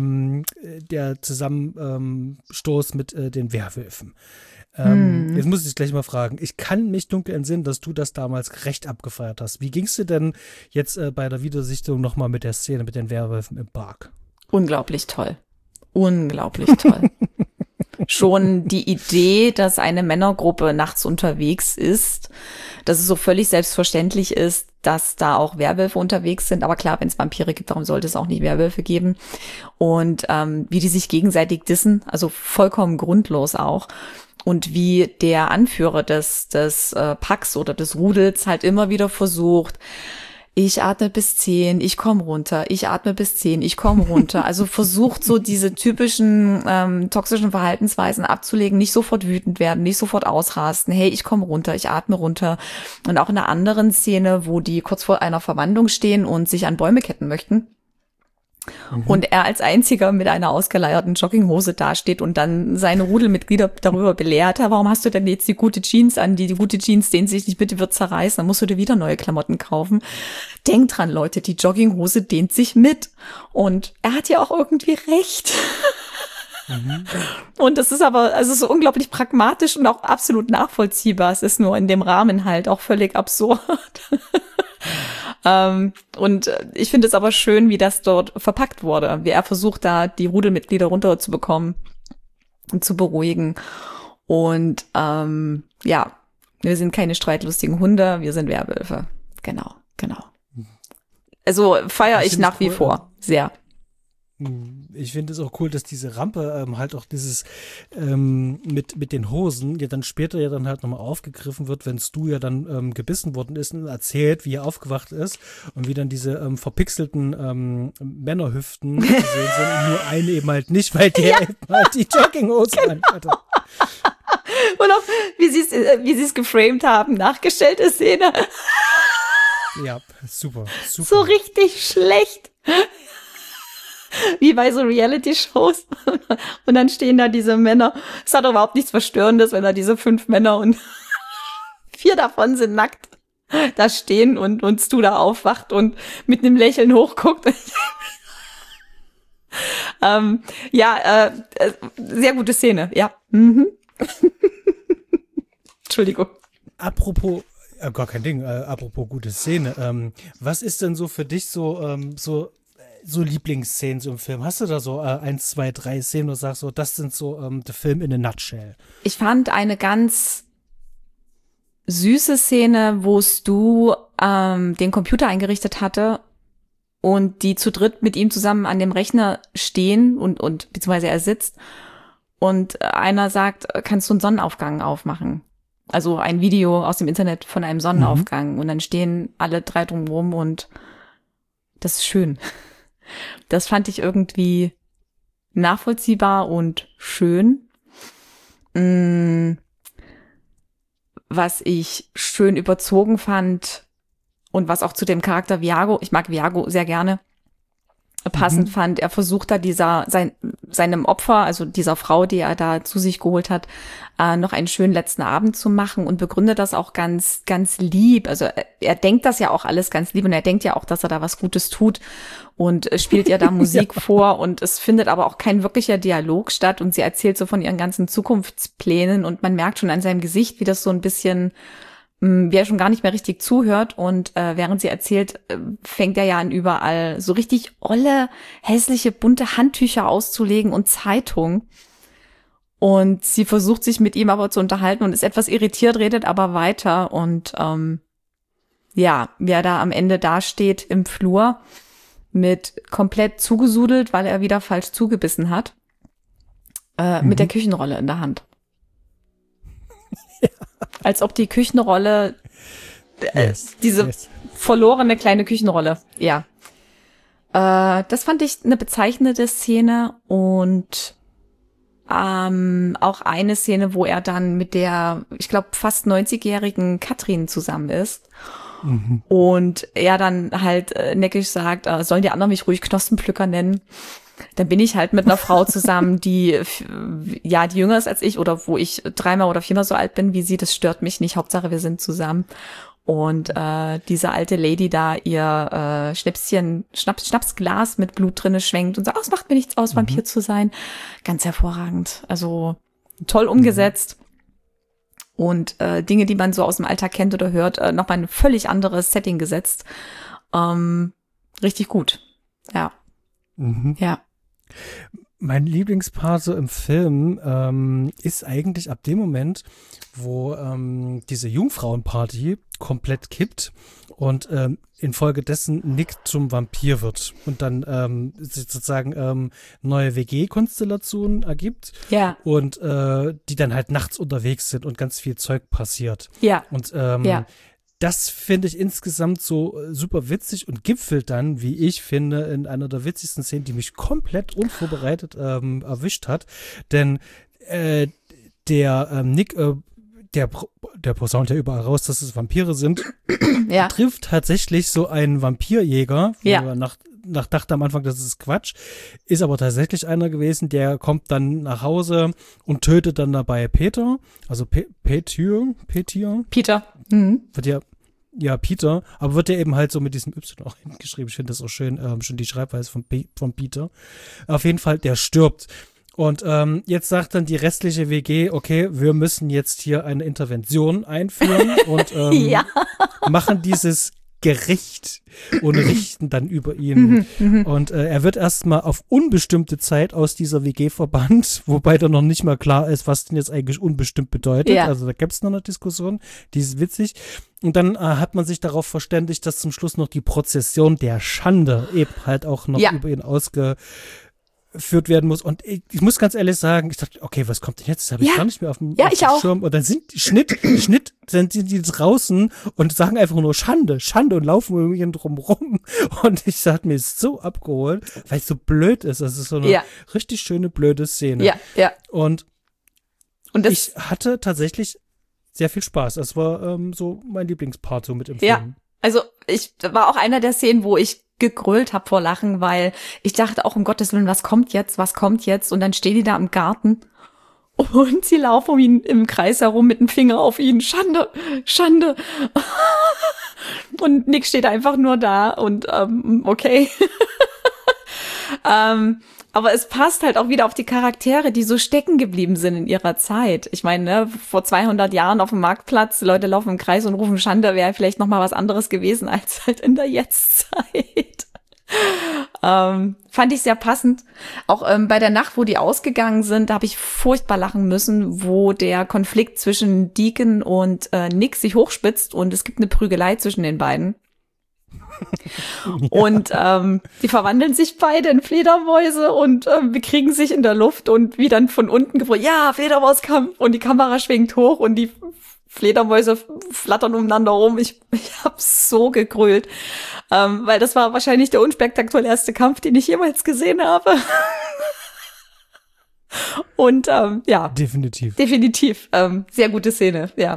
Der Zusammenstoß mit den Werwölfen. Jetzt muss ich dich gleich mal fragen. Ich kann mich dunkel entsinnen, dass du das damals recht abgefeiert hast. Wie ging es dir denn jetzt bei der Wiedersichtung nochmal mit der Szene mit den Werwölfen im Park? Unglaublich toll. Unglaublich toll. Schon die Idee, dass eine Männergruppe nachts unterwegs ist, dass es so völlig selbstverständlich ist, dass da auch Werwölfe unterwegs sind. Aber klar, wenn es Vampire gibt, warum sollte es auch nicht Werwölfe geben? Und wie die sich gegenseitig dissen, also vollkommen grundlos auch. Und wie der Anführer des Packs oder des Rudels halt immer wieder versucht, ich atme bis 10, ich komme runter, ich atme bis 10, ich komme runter. Also versucht so diese typischen toxischen Verhaltensweisen abzulegen, nicht sofort wütend werden, nicht sofort ausrasten. Hey, ich komme runter, ich atme runter. Und auch in einer anderen Szene, wo die kurz vor einer Verwandlung stehen und sich an Bäume ketten möchten. Und er als einziger mit einer ausgeleierten Jogginghose dasteht und dann seine Rudelmitglieder darüber belehrt, warum hast du denn jetzt die gute Jeans an? Die gute Jeans dehnt sich nicht, bitte wird zerreißen, dann musst du dir wieder neue Klamotten kaufen. Denkt dran, Leute, die Jogginghose dehnt sich mit. Und er hat ja auch irgendwie recht. Und das ist aber, also so unglaublich pragmatisch und auch absolut nachvollziehbar. Es ist nur in dem Rahmen halt auch völlig absurd. Und ich finde es aber schön, wie das dort verpackt wurde, wie er versucht, da die Rudelmitglieder runterzubekommen und zu beruhigen. Und wir sind keine streitlustigen Hunde, wir sind Werwölfe. genau. Also feiere ich nach wie vor sehr. Ich finde es auch cool, dass diese Rampe halt auch dieses mit den Hosen ja dann später ja dann halt nochmal aufgegriffen wird, wenn Stu ja dann gebissen worden ist und erzählt, wie er aufgewacht ist und wie dann diese verpixelten Männerhüften gesehen sind und nur eine eben halt nicht, weil der eben halt die Jogginghose anhatte. Und auch, wie sie es geframed haben, nachgestellte Szene. Ja, super. So richtig schlecht. Wie bei so Reality-Shows. Und dann stehen da diese Männer. Es hat überhaupt nichts Verstörendes, wenn da diese 5 Männer und 4 davon sind nackt da stehen und Stu da aufwacht und mit einem Lächeln hochguckt. Sehr gute Szene, ja. Mhm. Entschuldigung. Apropos, gar kein Ding, apropos gute Szene, was ist denn so für dich so Lieblingsszenen so im Film? Hast du da so 1, 2, 3 Szenen, wo du sagst, so, das sind so der Film in a nutshell? Ich fand eine ganz süße Szene, wo Stu den Computer eingerichtet hatte und die zu dritt mit ihm zusammen an dem Rechner stehen und beziehungsweise er sitzt und einer sagt, kannst du einen Sonnenaufgang aufmachen? Also ein Video aus dem Internet von einem Sonnenaufgang und dann stehen alle 3 drumherum und das ist schön. Das fand ich irgendwie nachvollziehbar und schön. Was ich schön überzogen fand und was auch zu dem Charakter Viago, ich mag Viago sehr gerne, passend fand, er versucht da seinem Opfer, also dieser Frau, die er da zu sich geholt hat, noch einen schönen letzten Abend zu machen und begründet das auch ganz, ganz lieb. Also er denkt das ja auch alles ganz lieb und er denkt ja auch, dass er da was Gutes tut und spielt ihr da Musik vor und es findet aber auch kein wirklicher Dialog statt und sie erzählt so von ihren ganzen Zukunftsplänen und man merkt schon an seinem Gesicht, wie das so ein bisschen wie er schon gar nicht mehr richtig zuhört und während sie erzählt, fängt er ja an überall so richtig olle, hässliche, bunte Handtücher auszulegen und Zeitungen. Und sie versucht sich mit ihm aber zu unterhalten und ist etwas irritiert, redet aber weiter und wie er da am Ende dasteht im Flur mit komplett zugesudelt, weil er wieder falsch zugebissen hat, mit der Küchenrolle in der Hand. Als ob die Küchenrolle, diese verlorene kleine Küchenrolle, ja. Das fand ich eine bezeichnende Szene und auch eine Szene, wo er dann mit der, ich glaube, fast 90-jährigen Katrin zusammen ist. Und er dann halt neckisch sagt, sollen die anderen mich ruhig Knospenpflücker nennen? Dann bin ich halt mit einer Frau zusammen, die jünger ist als ich oder wo ich 3-mal oder 4-mal so alt bin wie sie. Das stört mich nicht. Hauptsache, wir sind zusammen. Und diese alte Lady da ihr Schnapsglas mit Blut drinne schwenkt und sagt, es macht mir nichts aus, Vampir zu sein. Ganz hervorragend. Also toll umgesetzt. Und Dinge, die man so aus dem Alltag kennt oder hört, nochmal ein völlig anderes Setting gesetzt. Richtig gut. Ja. Ja. Mein Lieblingspaar so im Film ist eigentlich ab dem Moment, wo diese Jungfrauenparty komplett kippt und infolgedessen Nick zum Vampir wird und dann sozusagen neue WG-Konstellationen ergibt und die dann halt nachts unterwegs sind und ganz viel Zeug passiert. Ja. Und das finde ich insgesamt so super witzig und gipfelt dann, wie ich finde, in einer der witzigsten Szenen, die mich komplett unvorbereitet erwischt hat. Denn der Nick, der posaunt ja überall raus, dass es Vampire sind, trifft tatsächlich so einen Vampirjäger, wo er dachte am Anfang, das ist Quatsch, ist aber tatsächlich einer gewesen, der kommt dann nach Hause und tötet dann dabei Peter, also Peter. Wird ja, Peter, aber wird ja eben halt so mit diesem Y auch hingeschrieben. Ich finde das auch schön, schon die Schreibweise von Peter. Auf jeden Fall, der stirbt. Und jetzt sagt dann die restliche WG, okay, wir müssen jetzt hier eine Intervention einführen und machen dieses Gericht und richten dann über ihn. Und er wird erstmal auf unbestimmte Zeit aus dieser WG verbannt, wobei da noch nicht mal klar ist, was denn jetzt eigentlich unbestimmt bedeutet. Ja. Also da gibt es noch eine Diskussion, die ist witzig. Und dann hat man sich darauf verständigt, dass zum Schluss noch die Prozession der Schande eben halt auch noch über ihn ausgeführt werden muss. Und ich muss ganz ehrlich sagen, ich dachte, okay, was kommt denn jetzt? Das habe ich gar nicht mehr auf dem Schirm. Und dann sind die Schnitt, sind die draußen und sagen einfach nur Schande und laufen irgendwie drum rum. Und ich sag mir, ist so abgeholt, weil es so blöd ist. Das ist so eine richtig schöne, blöde Szene. Ja. Und das, ich hatte tatsächlich sehr viel Spaß. Das war so mein Lieblingspart so mit im ja. Film. Also war auch einer der Szenen, wo ich gegrölt habe vor Lachen, weil ich dachte auch, um Gottes Willen, was kommt jetzt? Und dann stehen die da im Garten und sie laufen um ihn im Kreis herum mit dem Finger auf ihn. Schande. Und Nick steht einfach nur da und okay. Aber es passt halt auch wieder auf die Charaktere, die so stecken geblieben sind in ihrer Zeit. Ich meine, ne, vor 200 Jahren auf dem Marktplatz, Leute laufen im Kreis und rufen Schande, wäre vielleicht noch mal was anderes gewesen als halt in der Jetztzeit. Fand ich sehr passend. Auch bei der Nacht, wo die ausgegangen sind, da habe ich furchtbar lachen müssen, wo der Konflikt zwischen Deacon und Nick sich hochspitzt und es gibt eine Prügelei zwischen den beiden. Und die verwandeln sich beide in Fledermäuse und bekriegen sich in der Luft und wie dann von unten gebrüllt, ja, Fledermauskampf, und die Kamera schwingt hoch und die Fledermäuse flattern umeinander rum. Ich habe so gegrölt, weil das war wahrscheinlich der unspektakulärste Kampf, den ich jemals gesehen habe. Und ja. Definitiv. Sehr gute Szene, ja.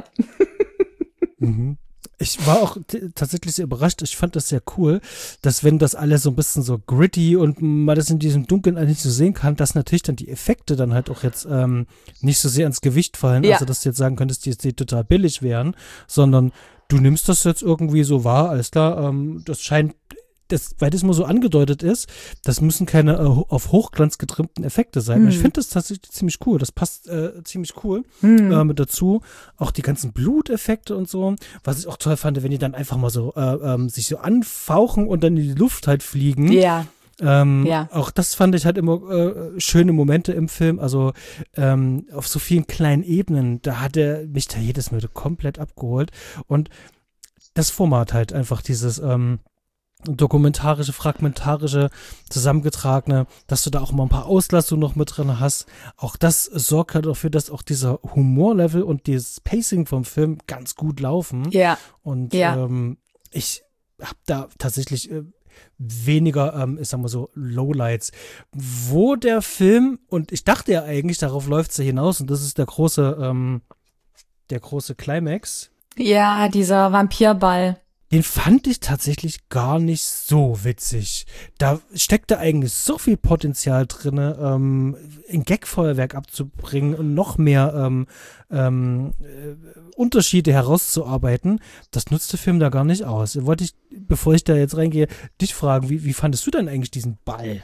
Ich war auch tatsächlich sehr überrascht. Ich fand das sehr cool, dass wenn das alles so ein bisschen so gritty und man das in diesem Dunkeln eigentlich nicht so sehen kann, dass natürlich dann die Effekte dann halt auch jetzt nicht so sehr ins Gewicht fallen. Ja. Also, dass du jetzt sagen könntest, die total billig wären, sondern du nimmst das jetzt irgendwie so wahr, alles klar, das scheint, weil das mal so angedeutet ist, das müssen keine auf Hochglanz getrimmten Effekte sein. Ich finde das tatsächlich ziemlich cool. Das passt ziemlich cool mit dazu. Auch die ganzen Bluteffekte und so. Was ich auch toll fand, wenn die dann einfach mal so sich so anfauchen und dann in die Luft halt fliegen. Ja. Auch das fand ich halt immer schöne Momente im Film. Also auf so vielen kleinen Ebenen, da hat er mich da jedes Mal komplett abgeholt. Und das Format halt einfach dieses dokumentarische, fragmentarische, zusammengetragene, dass du da auch mal ein paar Auslassungen noch mit drin hast. Auch das sorgt halt dafür, dass auch dieser Humorlevel und dieses Pacing vom Film ganz gut laufen. Ja. Und ich habe da tatsächlich weniger, ich sag mal so, Lowlights. Wo der Film, und ich dachte ja eigentlich, darauf läuft es ja hinaus, und das ist der große Climax. Ja, dieser Vampirball. Den fand ich tatsächlich gar nicht so witzig. Da steckte eigentlich so viel Potenzial drin, ein Gagfeuerwerk abzubringen und noch mehr Unterschiede herauszuarbeiten. Das nutzt der Film da gar nicht aus. Wollte ich, bevor ich da jetzt reingehe, dich fragen, wie fandest du denn eigentlich diesen Ball?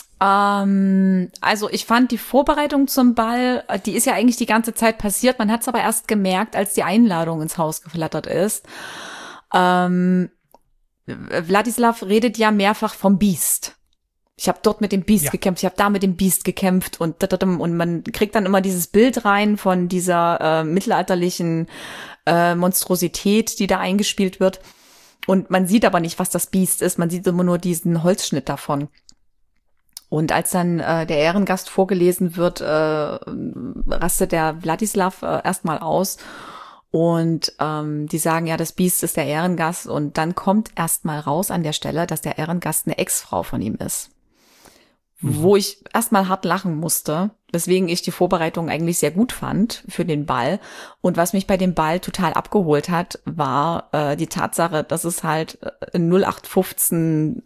Also ich fand die Vorbereitung zum Ball, die ist ja eigentlich die ganze Zeit passiert. Man hat es aber erst gemerkt, als die Einladung ins Haus geflattert ist. Vladislav redet ja mehrfach vom Biest. Ich habe dort mit dem Biest gekämpft, ich habe da mit dem Biest gekämpft und man kriegt dann immer dieses Bild rein von dieser mittelalterlichen Monstrosität, die da eingespielt wird. Und man sieht aber nicht, was das Biest ist, man sieht immer nur diesen Holzschnitt davon. Und als dann der Ehrengast vorgelesen wird, rastet der Vladislav erstmal aus. Und die sagen, ja, das Biest ist der Ehrengast. Und dann kommt erstmal raus an der Stelle, dass der Ehrengast eine Ex-Frau von ihm ist. Wo ich erstmal hart lachen musste, weswegen ich die Vorbereitung eigentlich sehr gut fand für den Ball. Und was mich bei dem Ball total abgeholt hat, war die Tatsache, dass es halt ein 0815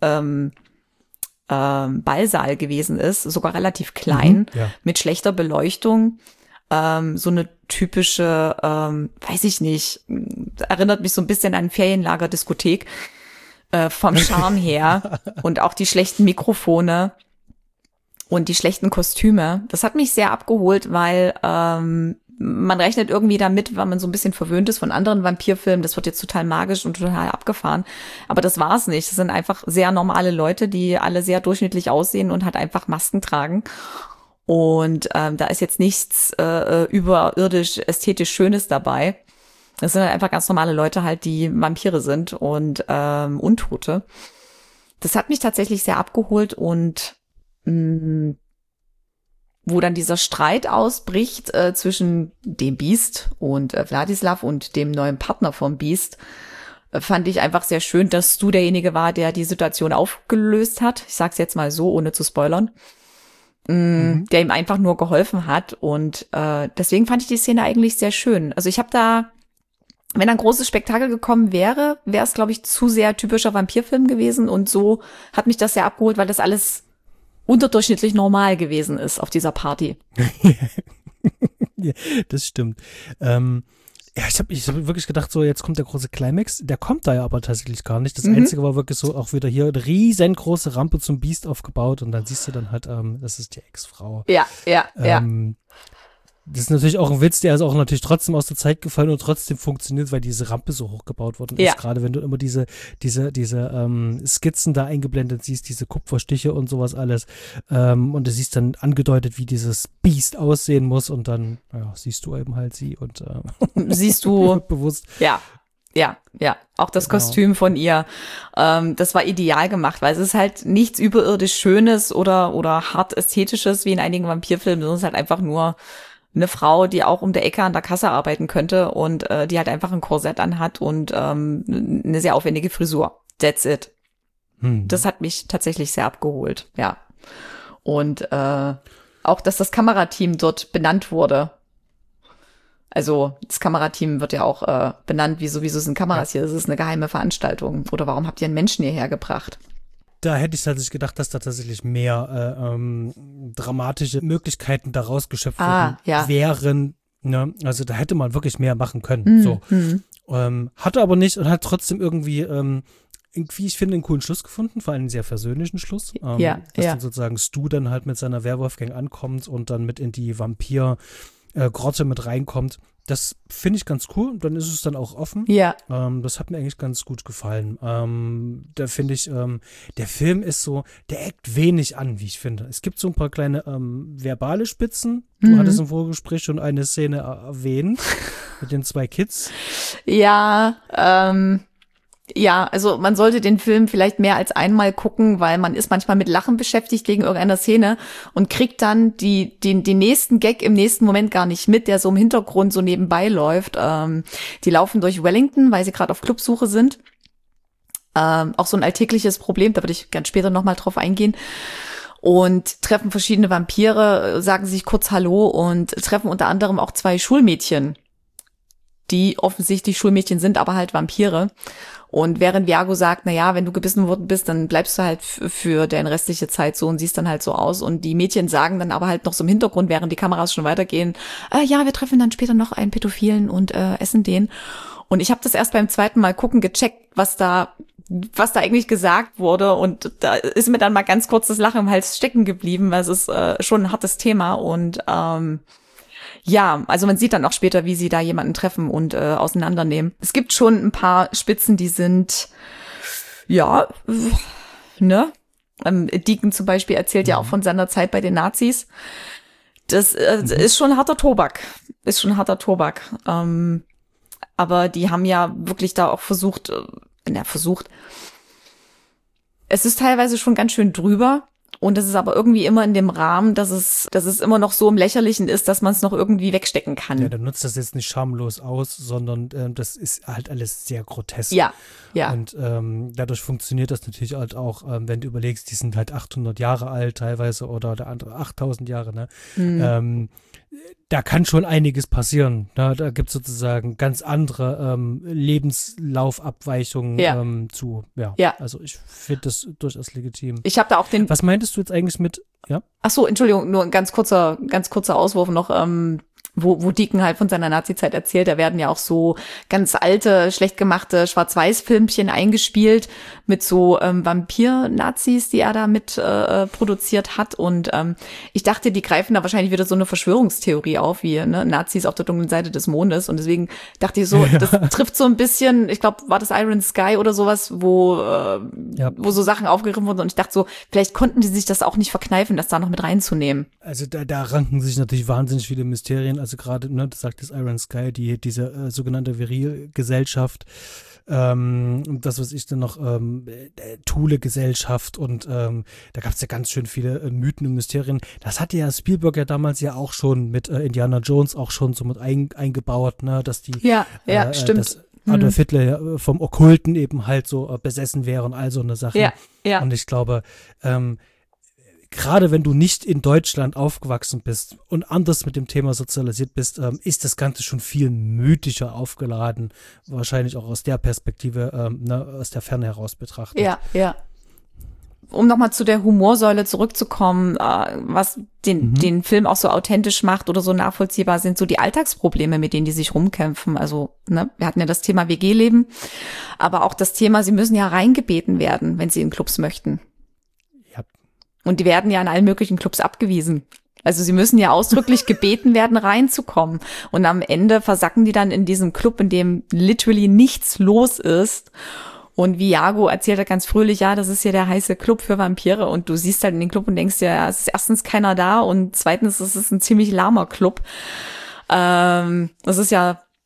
Ballsaal gewesen ist, sogar relativ klein, mit schlechter Beleuchtung. So eine typische, weiß ich nicht, erinnert mich so ein bisschen an Ferienlager-Diskothek vom Charme her und auch die schlechten Mikrofone und die schlechten Kostüme. Das hat mich sehr abgeholt, weil man rechnet irgendwie damit, weil man so ein bisschen verwöhnt ist von anderen Vampirfilmen, das wird jetzt total magisch und total abgefahren. Aber das war es nicht. Es sind einfach sehr normale Leute, die alle sehr durchschnittlich aussehen und halt einfach Masken tragen. Und da ist jetzt nichts überirdisch ästhetisch Schönes dabei. Das sind halt einfach ganz normale Leute halt, die Vampire sind und Untote. Das hat mich tatsächlich sehr abgeholt und wo dann dieser Streit ausbricht zwischen dem Beast und Vladislav und dem neuen Partner vom Beast, fand ich einfach sehr schön, dass Stu derjenige war, der die Situation aufgelöst hat. Ich sag's jetzt mal so, ohne zu spoilern. Der ihm einfach nur geholfen hat. Und deswegen fand ich die Szene eigentlich sehr schön. Also ich habe da, wenn ein großes Spektakel gekommen wäre, wäre es, glaube ich, zu sehr typischer Vampirfilm gewesen. Und so hat mich das sehr abgeholt, weil das alles unterdurchschnittlich normal gewesen ist auf dieser Party. Ja, das stimmt. Ja, ich hab wirklich gedacht, so jetzt kommt der große Climax. Der kommt da ja aber tatsächlich gar nicht. Das Einzige war wirklich so auch wieder hier eine riesengroße Rampe zum Beast aufgebaut und dann siehst du dann halt, das ist die Ex-Frau. Ja. Das ist natürlich auch ein Witz, der ist auch natürlich trotzdem aus der Zeit gefallen und trotzdem funktioniert, weil diese Rampe so hoch gebaut worden ist. Ja. Gerade wenn du immer diese Skizzen da eingeblendet siehst, diese Kupferstiche und sowas alles. Und du siehst dann angedeutet, wie dieses Biest aussehen muss und dann siehst du eben halt sie und siehst du bewusst. Ja. Auch das Kostüm von ihr, das war ideal gemacht, weil es ist halt nichts überirdisch Schönes oder hart Ästhetisches wie in einigen Vampirfilmen, sondern es ist halt einfach nur eine Frau, die auch um der Ecke an der Kasse arbeiten könnte und die halt einfach ein Korsett anhat und eine sehr aufwendige Frisur. That's it. Das hat mich tatsächlich sehr abgeholt, ja. Und auch, dass das Kamerateam dort benannt wurde. Also das Kamerateam wird ja auch benannt, wieso sind Kameras hier? Das ist eine geheime Veranstaltung. Oder warum habt ihr einen Menschen hierher gebracht? Da hätte ich tatsächlich gedacht, dass da tatsächlich mehr dramatische Möglichkeiten daraus geschöpft wären. Ne? Also da hätte man wirklich mehr machen können. Hatte aber nicht und hat trotzdem irgendwie, ich finde, einen coolen Schluss gefunden, vor allem einen sehr versöhnlichen Schluss. Dass dann sozusagen Stu dann halt mit seiner Werwolf-Gang ankommt und dann mit in die Vampir-Grotte mit reinkommt. Das finde ich ganz cool. Dann ist es dann auch offen. Ja. Das hat mir eigentlich ganz gut gefallen. Da finde ich, der Film ist so, der eckt wenig an, wie ich finde. Es gibt so ein paar kleine verbale Spitzen. Du hattest im Vorgespräch schon eine Szene erwähnt mit den 2 Kids. Ja, also man sollte den Film vielleicht mehr als einmal gucken, weil man ist manchmal mit Lachen beschäftigt wegen irgendeiner Szene und kriegt dann den nächsten Gag im nächsten Moment gar nicht mit, der so im Hintergrund so nebenbei läuft. Die laufen durch Wellington, weil sie gerade auf Clubsuche sind. Auch so ein alltägliches Problem, da würde ich ganz später nochmal drauf eingehen. Und treffen verschiedene Vampire, sagen sich kurz Hallo und treffen unter anderem auch 2 Schulmädchen, die offensichtlich Schulmädchen sind, aber halt Vampire. Und während Viago sagt, wenn du gebissen worden bist, dann bleibst du halt für deine restliche Zeit so und siehst dann halt so aus. Und die Mädchen sagen dann aber halt noch so im Hintergrund, während die Kameras schon weitergehen, wir treffen dann später noch einen Pädophilen und essen den. Und ich habe das erst beim zweiten Mal gucken gecheckt, was da eigentlich gesagt wurde. Und da ist mir dann mal ganz kurz das Lachen im Hals stecken geblieben, weil es ist schon ein hartes Thema. Und also man sieht dann auch später, wie sie da jemanden treffen und auseinandernehmen. Es gibt schon ein paar Spitzen, die sind, Deacon zum Beispiel erzählt ja auch von seiner Zeit bei den Nazis. Das ist schon harter Tobak. Aber die haben ja wirklich da auch versucht, es ist teilweise schon ganz schön drüber. Und das ist aber irgendwie immer in dem Rahmen, dass es immer noch so im Lächerlichen ist, dass man es noch irgendwie wegstecken kann. Ja, dann nutzt das jetzt nicht schamlos aus, sondern das ist halt alles sehr grotesk. Ja. Und dadurch funktioniert das natürlich halt auch, wenn du überlegst, die sind halt 800 Jahre alt teilweise oder der andere 8000 Jahre, ne? Da kann schon einiges passieren. Ne? Da gibt es sozusagen ganz andere Lebenslaufabweichungen zu. Ja. Also ich finde das durchaus legitim. Ich habe da auch Was meintest du jetzt eigentlich mit, ja? Ach so, Entschuldigung, nur ein ganz kurzer Auswurf noch. wo Deacon halt von seiner Nazi-Zeit erzählt, da werden ja auch so ganz alte, schlecht gemachte Schwarz-Weiß-Filmchen eingespielt mit so Vampir-Nazis, die er da mit produziert hat. Und ich dachte, die greifen da wahrscheinlich wieder so eine Verschwörungstheorie auf, wie Nazis auf der dunklen Seite des Mondes. Und deswegen dachte ich so, das trifft so ein bisschen, ich glaube, war das Iron Sky oder sowas, wo so Sachen aufgegriffen wurden. Und ich dachte so, vielleicht konnten die sich das auch nicht verkneifen, das da noch mit reinzunehmen. Also da ranken sich natürlich wahnsinnig viele Mysterien. Also gerade, das sagt das Iron Sky, diese sogenannte Virilgesellschaft, das, was ich dann noch, Thule-Gesellschaft und da gab es ja ganz schön viele Mythen und Mysterien. Das hatte ja Spielberg ja damals ja auch schon mit Indiana Jones auch schon so mit eingebaut, ne, dass die stimmt. Dass Adolf Hitler vom Okkulten eben halt so besessen wäre und all so eine Sache. Ja. Und ich glaube, gerade wenn du nicht in Deutschland aufgewachsen bist und anders mit dem Thema sozialisiert bist, ist das Ganze schon viel mythischer aufgeladen. Wahrscheinlich auch aus der Perspektive, aus der Ferne heraus betrachtet. Ja. Um nochmal zu der Humorsäule zurückzukommen, was den Film auch so authentisch macht oder so nachvollziehbar sind, so die Alltagsprobleme, mit denen die sich rumkämpfen. Also, wir hatten ja das Thema WG-Leben, aber auch das Thema, sie müssen ja reingebeten werden, wenn sie in Clubs möchten. Und die werden ja in allen möglichen Clubs abgewiesen. Also sie müssen ja ausdrücklich gebeten werden, reinzukommen. Und am Ende versacken die dann in diesem Club, in dem literally nichts los ist. Und Viago erzählt er ganz fröhlich, ja, das ist hier der heiße Club für Vampire. Und du siehst halt in den Club und denkst dir, ja, es ist erstens keiner da und zweitens, es ist ein ziemlich lahmer Club. Das ist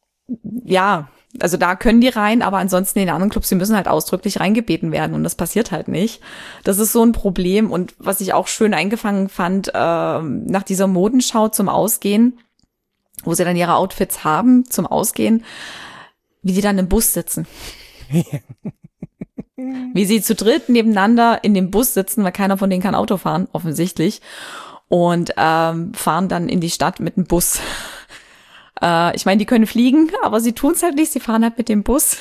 also da können die rein, aber ansonsten in den anderen Clubs, die müssen halt ausdrücklich reingebeten werden und das passiert halt nicht. Das ist so ein Problem und was ich auch schön eingefangen fand, nach dieser Modenschau zum Ausgehen, wo sie dann ihre Outfits haben zum Ausgehen, wie die dann im Bus sitzen. Wie sie zu dritt nebeneinander in dem Bus sitzen, weil keiner von denen kann Auto fahren, offensichtlich, und fahren dann in die Stadt mit dem Bus. Ich meine, die können fliegen, aber sie tun es halt nicht, sie fahren halt mit dem Bus.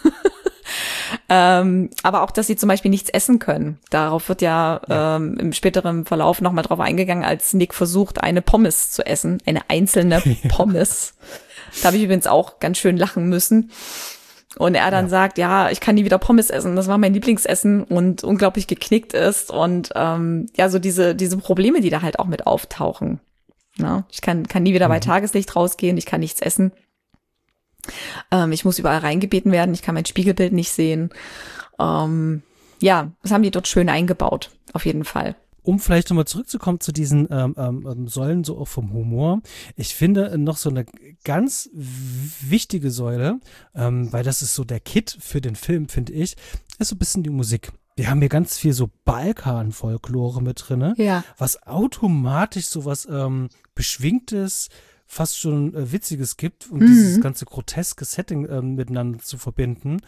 Aber auch, dass sie zum Beispiel nichts essen können. Darauf wird ja im späteren Verlauf nochmal drauf eingegangen, als Nick versucht, eine Pommes zu essen, eine einzelne Pommes. Da habe ich übrigens auch ganz schön lachen müssen. Und er dann sagt, ja, ich kann nie wieder Pommes essen, das war mein Lieblingsessen und unglaublich geknickt ist. Und so diese Probleme, die da halt auch mit auftauchen. Na, ich kann nie wieder bei Tageslicht rausgehen, ich kann nichts essen. Ich muss überall reingebeten werden, ich kann mein Spiegelbild nicht sehen. Das haben die dort schön eingebaut, auf jeden Fall. Um vielleicht nochmal zurückzukommen zu diesen Säulen, so auch vom Humor. Ich finde noch so eine ganz wichtige Säule, weil das ist so der Kit für den Film, finde ich, ist so ein bisschen die Musik. Wir haben hier ganz viel so Balkan-Folklore mit drin, was automatisch so was Beschwingtes, fast schon Witziges gibt, um dieses ganze groteske Setting miteinander zu verbinden.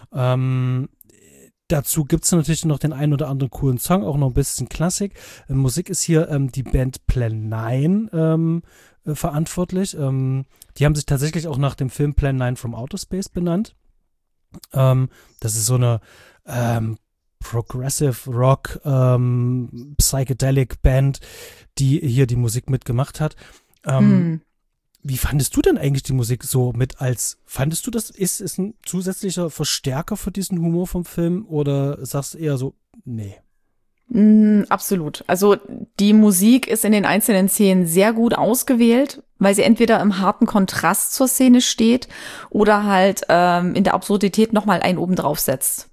Dazu gibt es natürlich noch den einen oder anderen coolen Song, auch noch ein bisschen Klassik. Musik ist hier die Band Plan 9 verantwortlich. Die haben sich tatsächlich auch nach dem Film Plan 9 from Outer Space benannt. Das ist so eine Progressive Rock Psychedelic Band, die hier die Musik mitgemacht hat. Wie fandest du denn eigentlich die Musik so fandest du das ist ein zusätzlicher Verstärker für diesen Humor vom Film oder sagst du eher so, nee? Absolut. Also die Musik ist in den einzelnen Szenen sehr gut ausgewählt, weil sie entweder im harten Kontrast zur Szene steht oder halt in der Absurdität nochmal einen oben drauf setzt.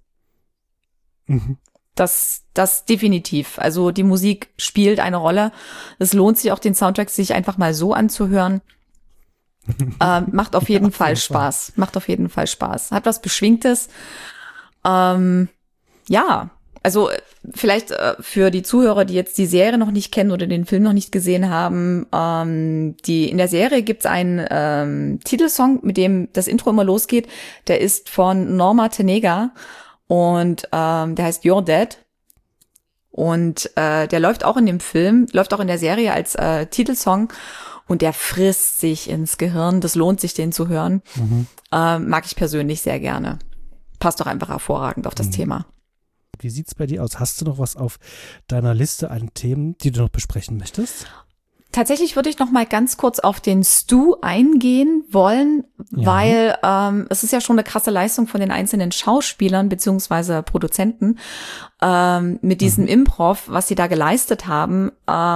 Das definitiv. Also die Musik spielt eine Rolle. Es lohnt sich auch, den Soundtrack sich einfach mal so anzuhören. Macht auf jeden Fall Spaß. Macht auf jeden Fall Spaß. Hat was Beschwingtes. Also vielleicht für die Zuhörer, die jetzt die Serie noch nicht kennen oder den Film noch nicht gesehen haben, in der Serie gibt's einen Titelsong, mit dem das Intro immer losgeht. Der ist von Norma Tanega. Und der heißt You're Dead. Und der läuft auch in dem Film, läuft auch in der Serie als Titelsong. Und der frisst sich ins Gehirn. Das lohnt sich, den zu hören. Mag ich persönlich sehr gerne. Passt doch einfach hervorragend auf das Thema. Wie sieht's bei dir aus? Hast du noch was auf deiner Liste an Themen, die du noch besprechen möchtest? Tatsächlich würde ich noch mal ganz kurz auf den Stu eingehen wollen, weil es ist ja schon eine krasse Leistung von den einzelnen Schauspielern beziehungsweise Produzenten mit diesem Improv, was sie da geleistet haben.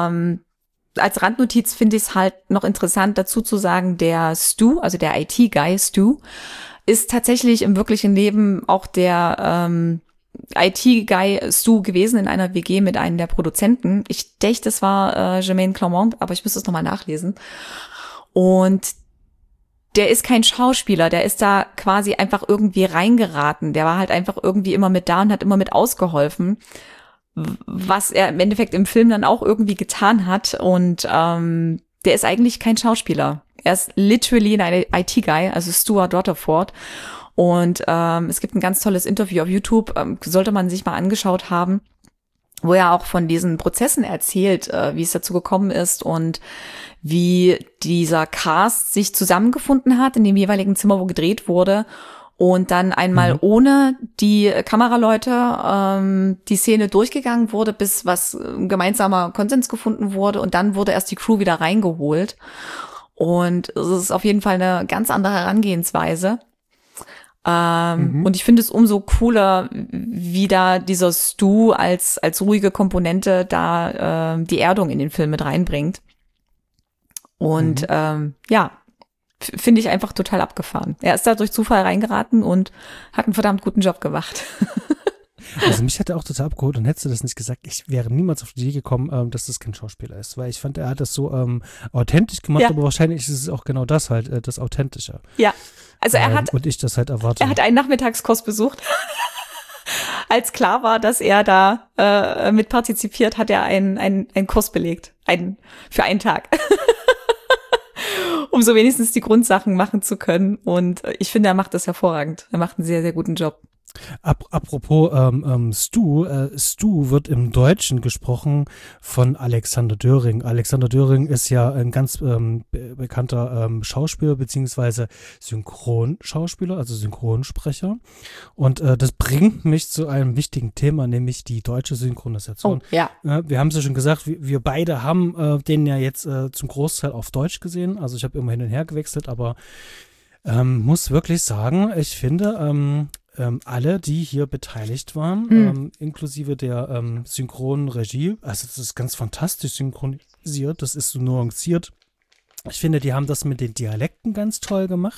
Als Randnotiz finde ich es halt noch interessant dazu zu sagen, der Stu, also der IT-Guy Stu, ist tatsächlich im wirklichen Leben auch der IT-Guy Stu gewesen in einer WG mit einem der Produzenten. Ich dächte, es war Jermaine Clement, aber ich müsste es nochmal nachlesen. Und der ist kein Schauspieler, der ist da quasi einfach irgendwie reingeraten. Der war halt einfach irgendwie immer mit da und hat immer mit ausgeholfen, was er im Endeffekt im Film dann auch irgendwie getan hat. Und der ist eigentlich kein Schauspieler. Er ist literally ein IT-Guy, also Stuart Rutherford. Und es gibt ein ganz tolles Interview auf YouTube, sollte man sich mal angeschaut haben, wo er auch von diesen Prozessen erzählt, wie es dazu gekommen ist und wie dieser Cast sich zusammengefunden hat in dem jeweiligen Zimmer, wo gedreht wurde. Und dann einmal ohne die Kameraleute die Szene durchgegangen wurde, bis was gemeinsamer Konsens gefunden wurde. Und dann wurde erst die Crew wieder reingeholt. Und es ist auf jeden Fall eine ganz andere Herangehensweise. Und ich finde es umso cooler, wie da dieser Stu als ruhige Komponente da die Erdung in den Film mit reinbringt. Und finde ich einfach total abgefahren. Er ist da durch Zufall reingeraten und hat einen verdammt guten Job gemacht. Also mich hat er auch total abgeholt und hättest du das nicht gesagt, ich wäre niemals auf die Idee gekommen, dass das kein Schauspieler ist, weil ich fand, er hat das so authentisch gemacht, aber wahrscheinlich ist es auch genau das halt, das Authentische. Ja, also er hat und ich das halt erwarte. Er hat einen Nachmittagskurs besucht. Als klar war, dass er da mit partizipiert, hat er einen Kurs belegt, für einen Tag. Um so wenigstens die Grundsachen machen zu können. Und ich finde, er macht das hervorragend. Er macht einen sehr, sehr guten Job. Apropos Stu wird im Deutschen gesprochen von Alexander Döring. Alexander Döring ist ja ein ganz bekannter Schauspieler beziehungsweise Synchronschauspieler, also Synchronsprecher. Und das bringt mich zu einem wichtigen Thema, nämlich die deutsche Synchronisation. Oh, ja. Wir haben es ja schon gesagt, wir beide haben den ja jetzt zum Großteil auf Deutsch gesehen. Also ich habe immer hin und her gewechselt, aber muss wirklich sagen, ich finde alle, die hier beteiligt waren, inklusive der Synchronregie, also das ist ganz fantastisch synchronisiert, das ist so nuanciert. Ich finde, die haben das mit den Dialekten ganz toll gemacht.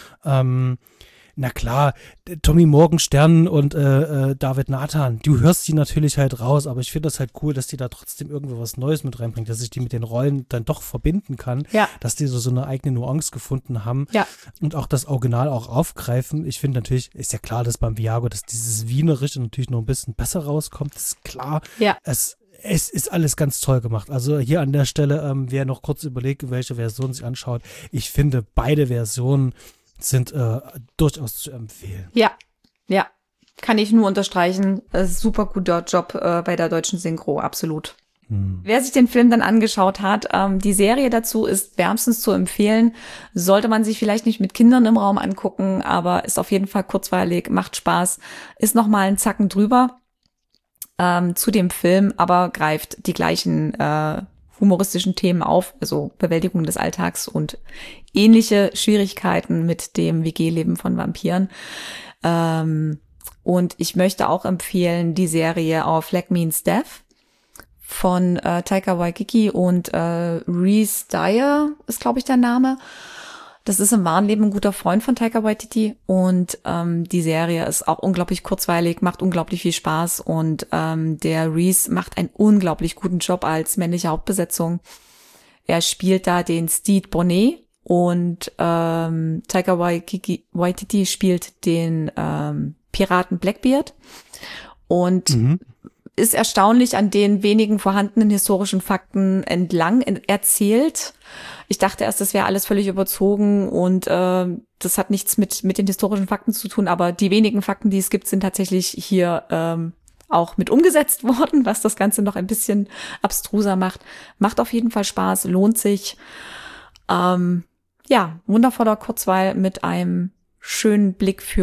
Na klar, Tommy Morgenstern und David Nathan, du hörst die natürlich halt raus, aber ich finde das halt cool, dass die da trotzdem irgendwo was Neues mit reinbringt, dass ich die mit den Rollen dann doch verbinden kann, dass die so eine eigene Nuance gefunden haben und auch das Original auch aufgreifen. Ich finde natürlich, ist ja klar, dass beim Viago, dass dieses Wienerische natürlich noch ein bisschen besser rauskommt, das ist klar. Ja. Es ist alles ganz toll gemacht. Also hier an der Stelle, wer noch kurz überlegt, welche Version sich anschaut, ich finde beide Versionen sind durchaus zu empfehlen. Ja, kann ich nur unterstreichen. Super guter Job bei der deutschen Synchro, absolut. Wer sich den Film dann angeschaut hat, die Serie dazu ist wärmstens zu empfehlen. Sollte man sich vielleicht nicht mit Kindern im Raum angucken, aber ist auf jeden Fall kurzweilig, macht Spaß, ist nochmal einen Zacken drüber zu dem Film, aber greift die gleichen humoristischen Themen auf, also Bewältigung des Alltags und ähnliche Schwierigkeiten mit dem WG-Leben von Vampiren. Und ich möchte auch empfehlen die Serie Our Flag Means Death von Taika Waititi und Rhys Dyer ist, glaube ich, der Name. Das ist im wahren Leben ein guter Freund von Taika Waititi und die Serie ist auch unglaublich kurzweilig, macht unglaublich viel Spaß und der Rhys macht einen unglaublich guten Job als männliche Hauptbesetzung. Er spielt da den Stede Bonnet und Taika Waititi spielt den Piraten Blackbeard und ist erstaunlich an den wenigen vorhandenen historischen Fakten entlang erzählt. Ich dachte erst, das wäre alles völlig überzogen und das hat nichts mit den historischen Fakten zu tun, aber die wenigen Fakten, die es gibt, sind tatsächlich hier auch mit umgesetzt worden, was das Ganze noch ein bisschen abstruser macht. Macht auf jeden Fall Spaß, lohnt sich. Wundervoller Kurzweil mit einem schönen Blick für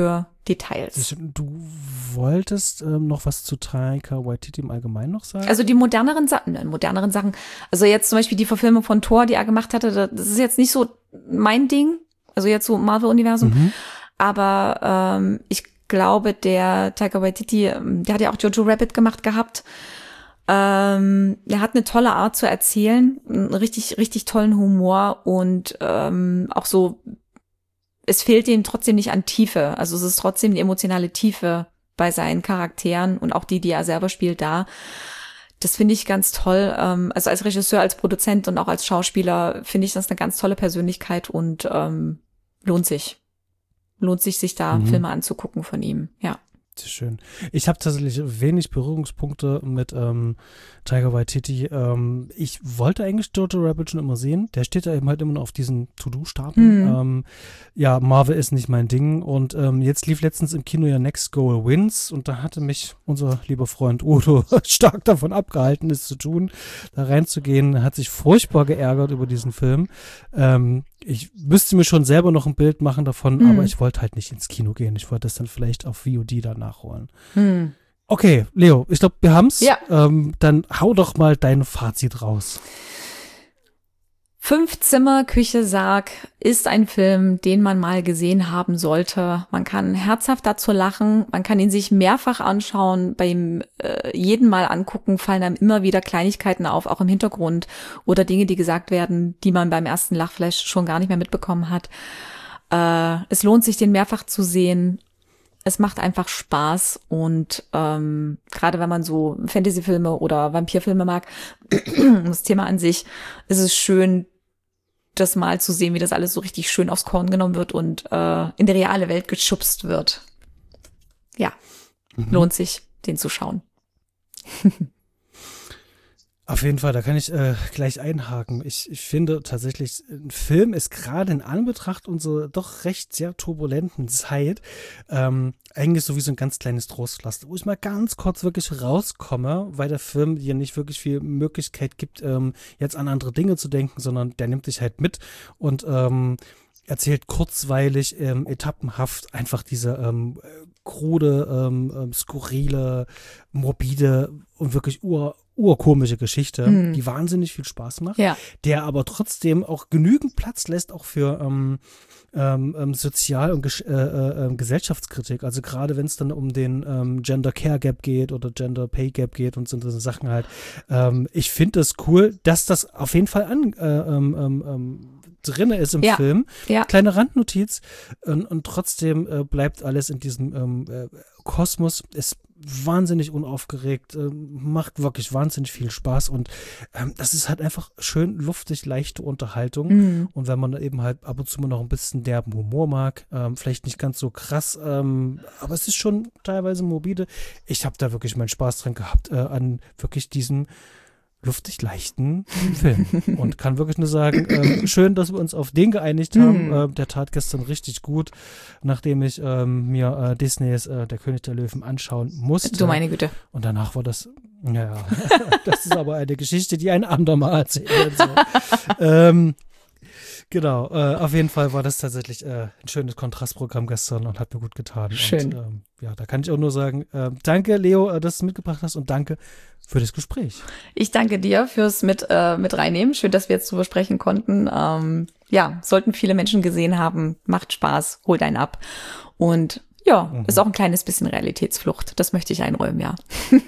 Details. Du wolltest noch was zu Taika Waititi im Allgemeinen noch sagen? Also die moderneren Sachen. Also jetzt zum Beispiel die Verfilmung von Thor, die er gemacht hatte, das ist jetzt nicht so mein Ding. Also jetzt so Marvel-Universum. Aber ich glaube, der Taika Waititi, der hat ja auch Jojo Rabbit gemacht gehabt. Er hat eine tolle Art zu erzählen, einen richtig, richtig tollen Humor und auch so, es fehlt ihm trotzdem nicht an Tiefe. Also es ist trotzdem die emotionale Tiefe bei seinen Charakteren und auch die er selber spielt da. Das finde ich ganz toll. Also als Regisseur, als Produzent und auch als Schauspieler finde ich das eine ganz tolle Persönlichkeit und lohnt sich, sich da Filme anzugucken von ihm, ja. Sehr schön. Ich habe tatsächlich wenig Berührungspunkte mit Taika Waititi. Ich wollte eigentlich Jojo Rabbit schon immer sehen. Der steht da eben halt immer noch auf diesen To-Do-Stapel. Ja, Marvel ist nicht mein Ding. Und jetzt lief letztens im Kino ja Next Goal Wins. Und da hatte mich unser lieber Freund Udo stark davon abgehalten, es zu tun, da reinzugehen. Er hat sich furchtbar geärgert über diesen Film. Ich müsste mir schon selber noch ein Bild machen davon, aber ich wollte halt nicht ins Kino gehen. Ich wollte das dann vielleicht auf VOD dann nachholen. Okay, Leo, ich glaube, wir haben's. Ja. Dann hau doch mal dein Fazit raus. 5 Zimmer, Küche, Sarg ist ein Film, den man mal gesehen haben sollte. Man kann herzhaft dazu lachen, man kann ihn sich mehrfach anschauen, beim jeden Mal angucken, fallen einem immer wieder Kleinigkeiten auf, auch im Hintergrund oder Dinge, die gesagt werden, die man beim ersten Lachflash schon gar nicht mehr mitbekommen hat. Es lohnt sich, den mehrfach zu sehen. Es macht einfach Spaß und gerade wenn man so Fantasyfilme oder Vampirfilme mag, das Thema an sich, ist es schön, das mal zu sehen, wie das alles so richtig schön aufs Korn genommen wird und in die reale Welt geschubst wird. Ja, lohnt sich, den zu schauen. Auf jeden Fall, da kann ich gleich einhaken. Ich finde tatsächlich, ein Film ist gerade in Anbetracht unserer doch recht sehr turbulenten Zeit eigentlich so wie so ein ganz kleines Trostpflaster, wo ich mal ganz kurz wirklich rauskomme, weil der Film dir nicht wirklich viel Möglichkeit gibt, jetzt an andere Dinge zu denken, sondern der nimmt dich halt mit und erzählt kurzweilig, etappenhaft einfach diese krude, skurrile, morbide und wirklich urkomische Geschichte, die wahnsinnig viel Spaß macht, der aber trotzdem auch genügend Platz lässt, auch für Sozial- und Gesellschaftskritik. Also gerade wenn es dann um den Gender Care Gap geht oder Gender Pay Gap geht und so Sachen halt. Ich finde das cool, dass das auf jeden Fall drin ist im Film. Ja. Kleine Randnotiz. Und trotzdem bleibt alles in diesem Kosmos. Ist wahnsinnig unaufgeregt, macht wirklich wahnsinnig viel Spaß und das ist halt einfach schön luftig, leichte Unterhaltung und wenn man eben halt ab und zu mal noch ein bisschen derben Humor mag, vielleicht nicht ganz so krass, aber es ist schon teilweise morbide. Ich habe da wirklich meinen Spaß dran gehabt, an wirklich diesem luftig leichten Film und kann wirklich nur sagen, schön, dass wir uns auf den geeinigt haben. Der tat gestern richtig gut, nachdem ich mir Disneys Der König der Löwen anschauen musste. Du meine Güte. Und danach war das, ja, das ist aber eine Geschichte, die ein andermal erzählt wird. Genau, auf jeden Fall war das tatsächlich ein schönes Kontrastprogramm gestern und hat mir gut getan. Schön. Und ja, da kann ich auch nur sagen, danke Leo, dass du mitgebracht hast und danke für das Gespräch. Ich danke dir fürs mit reinnehmen. Schön, dass wir jetzt drüber sprechen konnten. Ja, sollten viele Menschen gesehen haben, macht Spaß, holt einen ab. Und ja, ist auch ein kleines bisschen Realitätsflucht. Das möchte ich einräumen, ja.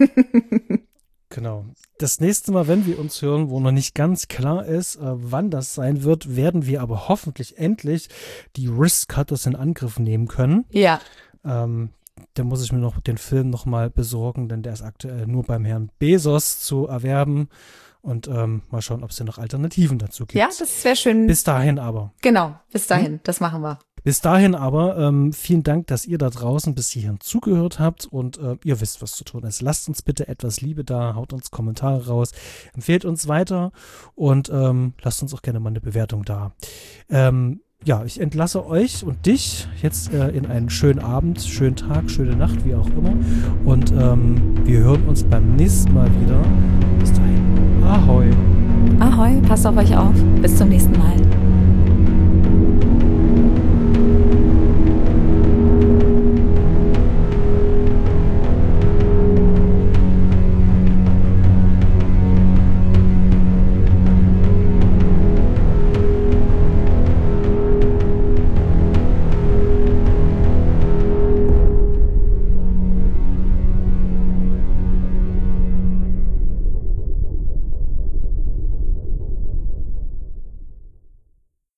Genau. Das nächste Mal, wenn wir uns hören, wo noch nicht ganz klar ist, wann das sein wird, werden wir aber hoffentlich endlich die Wristcutters in Angriff nehmen können. Ja. Da muss ich mir noch den Film nochmal besorgen, denn der ist aktuell nur beim Herrn Bezos zu erwerben. Und mal schauen, ob es denn noch Alternativen dazu gibt. Ja, das wäre schön. Bis dahin aber. Genau, bis dahin. Das machen wir. Bis dahin aber vielen Dank, dass ihr da draußen bis hierhin zugehört habt und ihr wisst, was zu tun ist. Lasst uns bitte etwas Liebe da, haut uns Kommentare raus, empfehlt uns weiter und lasst uns auch gerne mal eine Bewertung da. Ja, ich entlasse euch und dich jetzt in einen schönen Abend, schönen Tag, schöne Nacht, wie auch immer. Und wir hören uns beim nächsten Mal wieder. Bis dahin. Ahoi. Ahoi, passt auf euch auf. Bis zum nächsten Mal.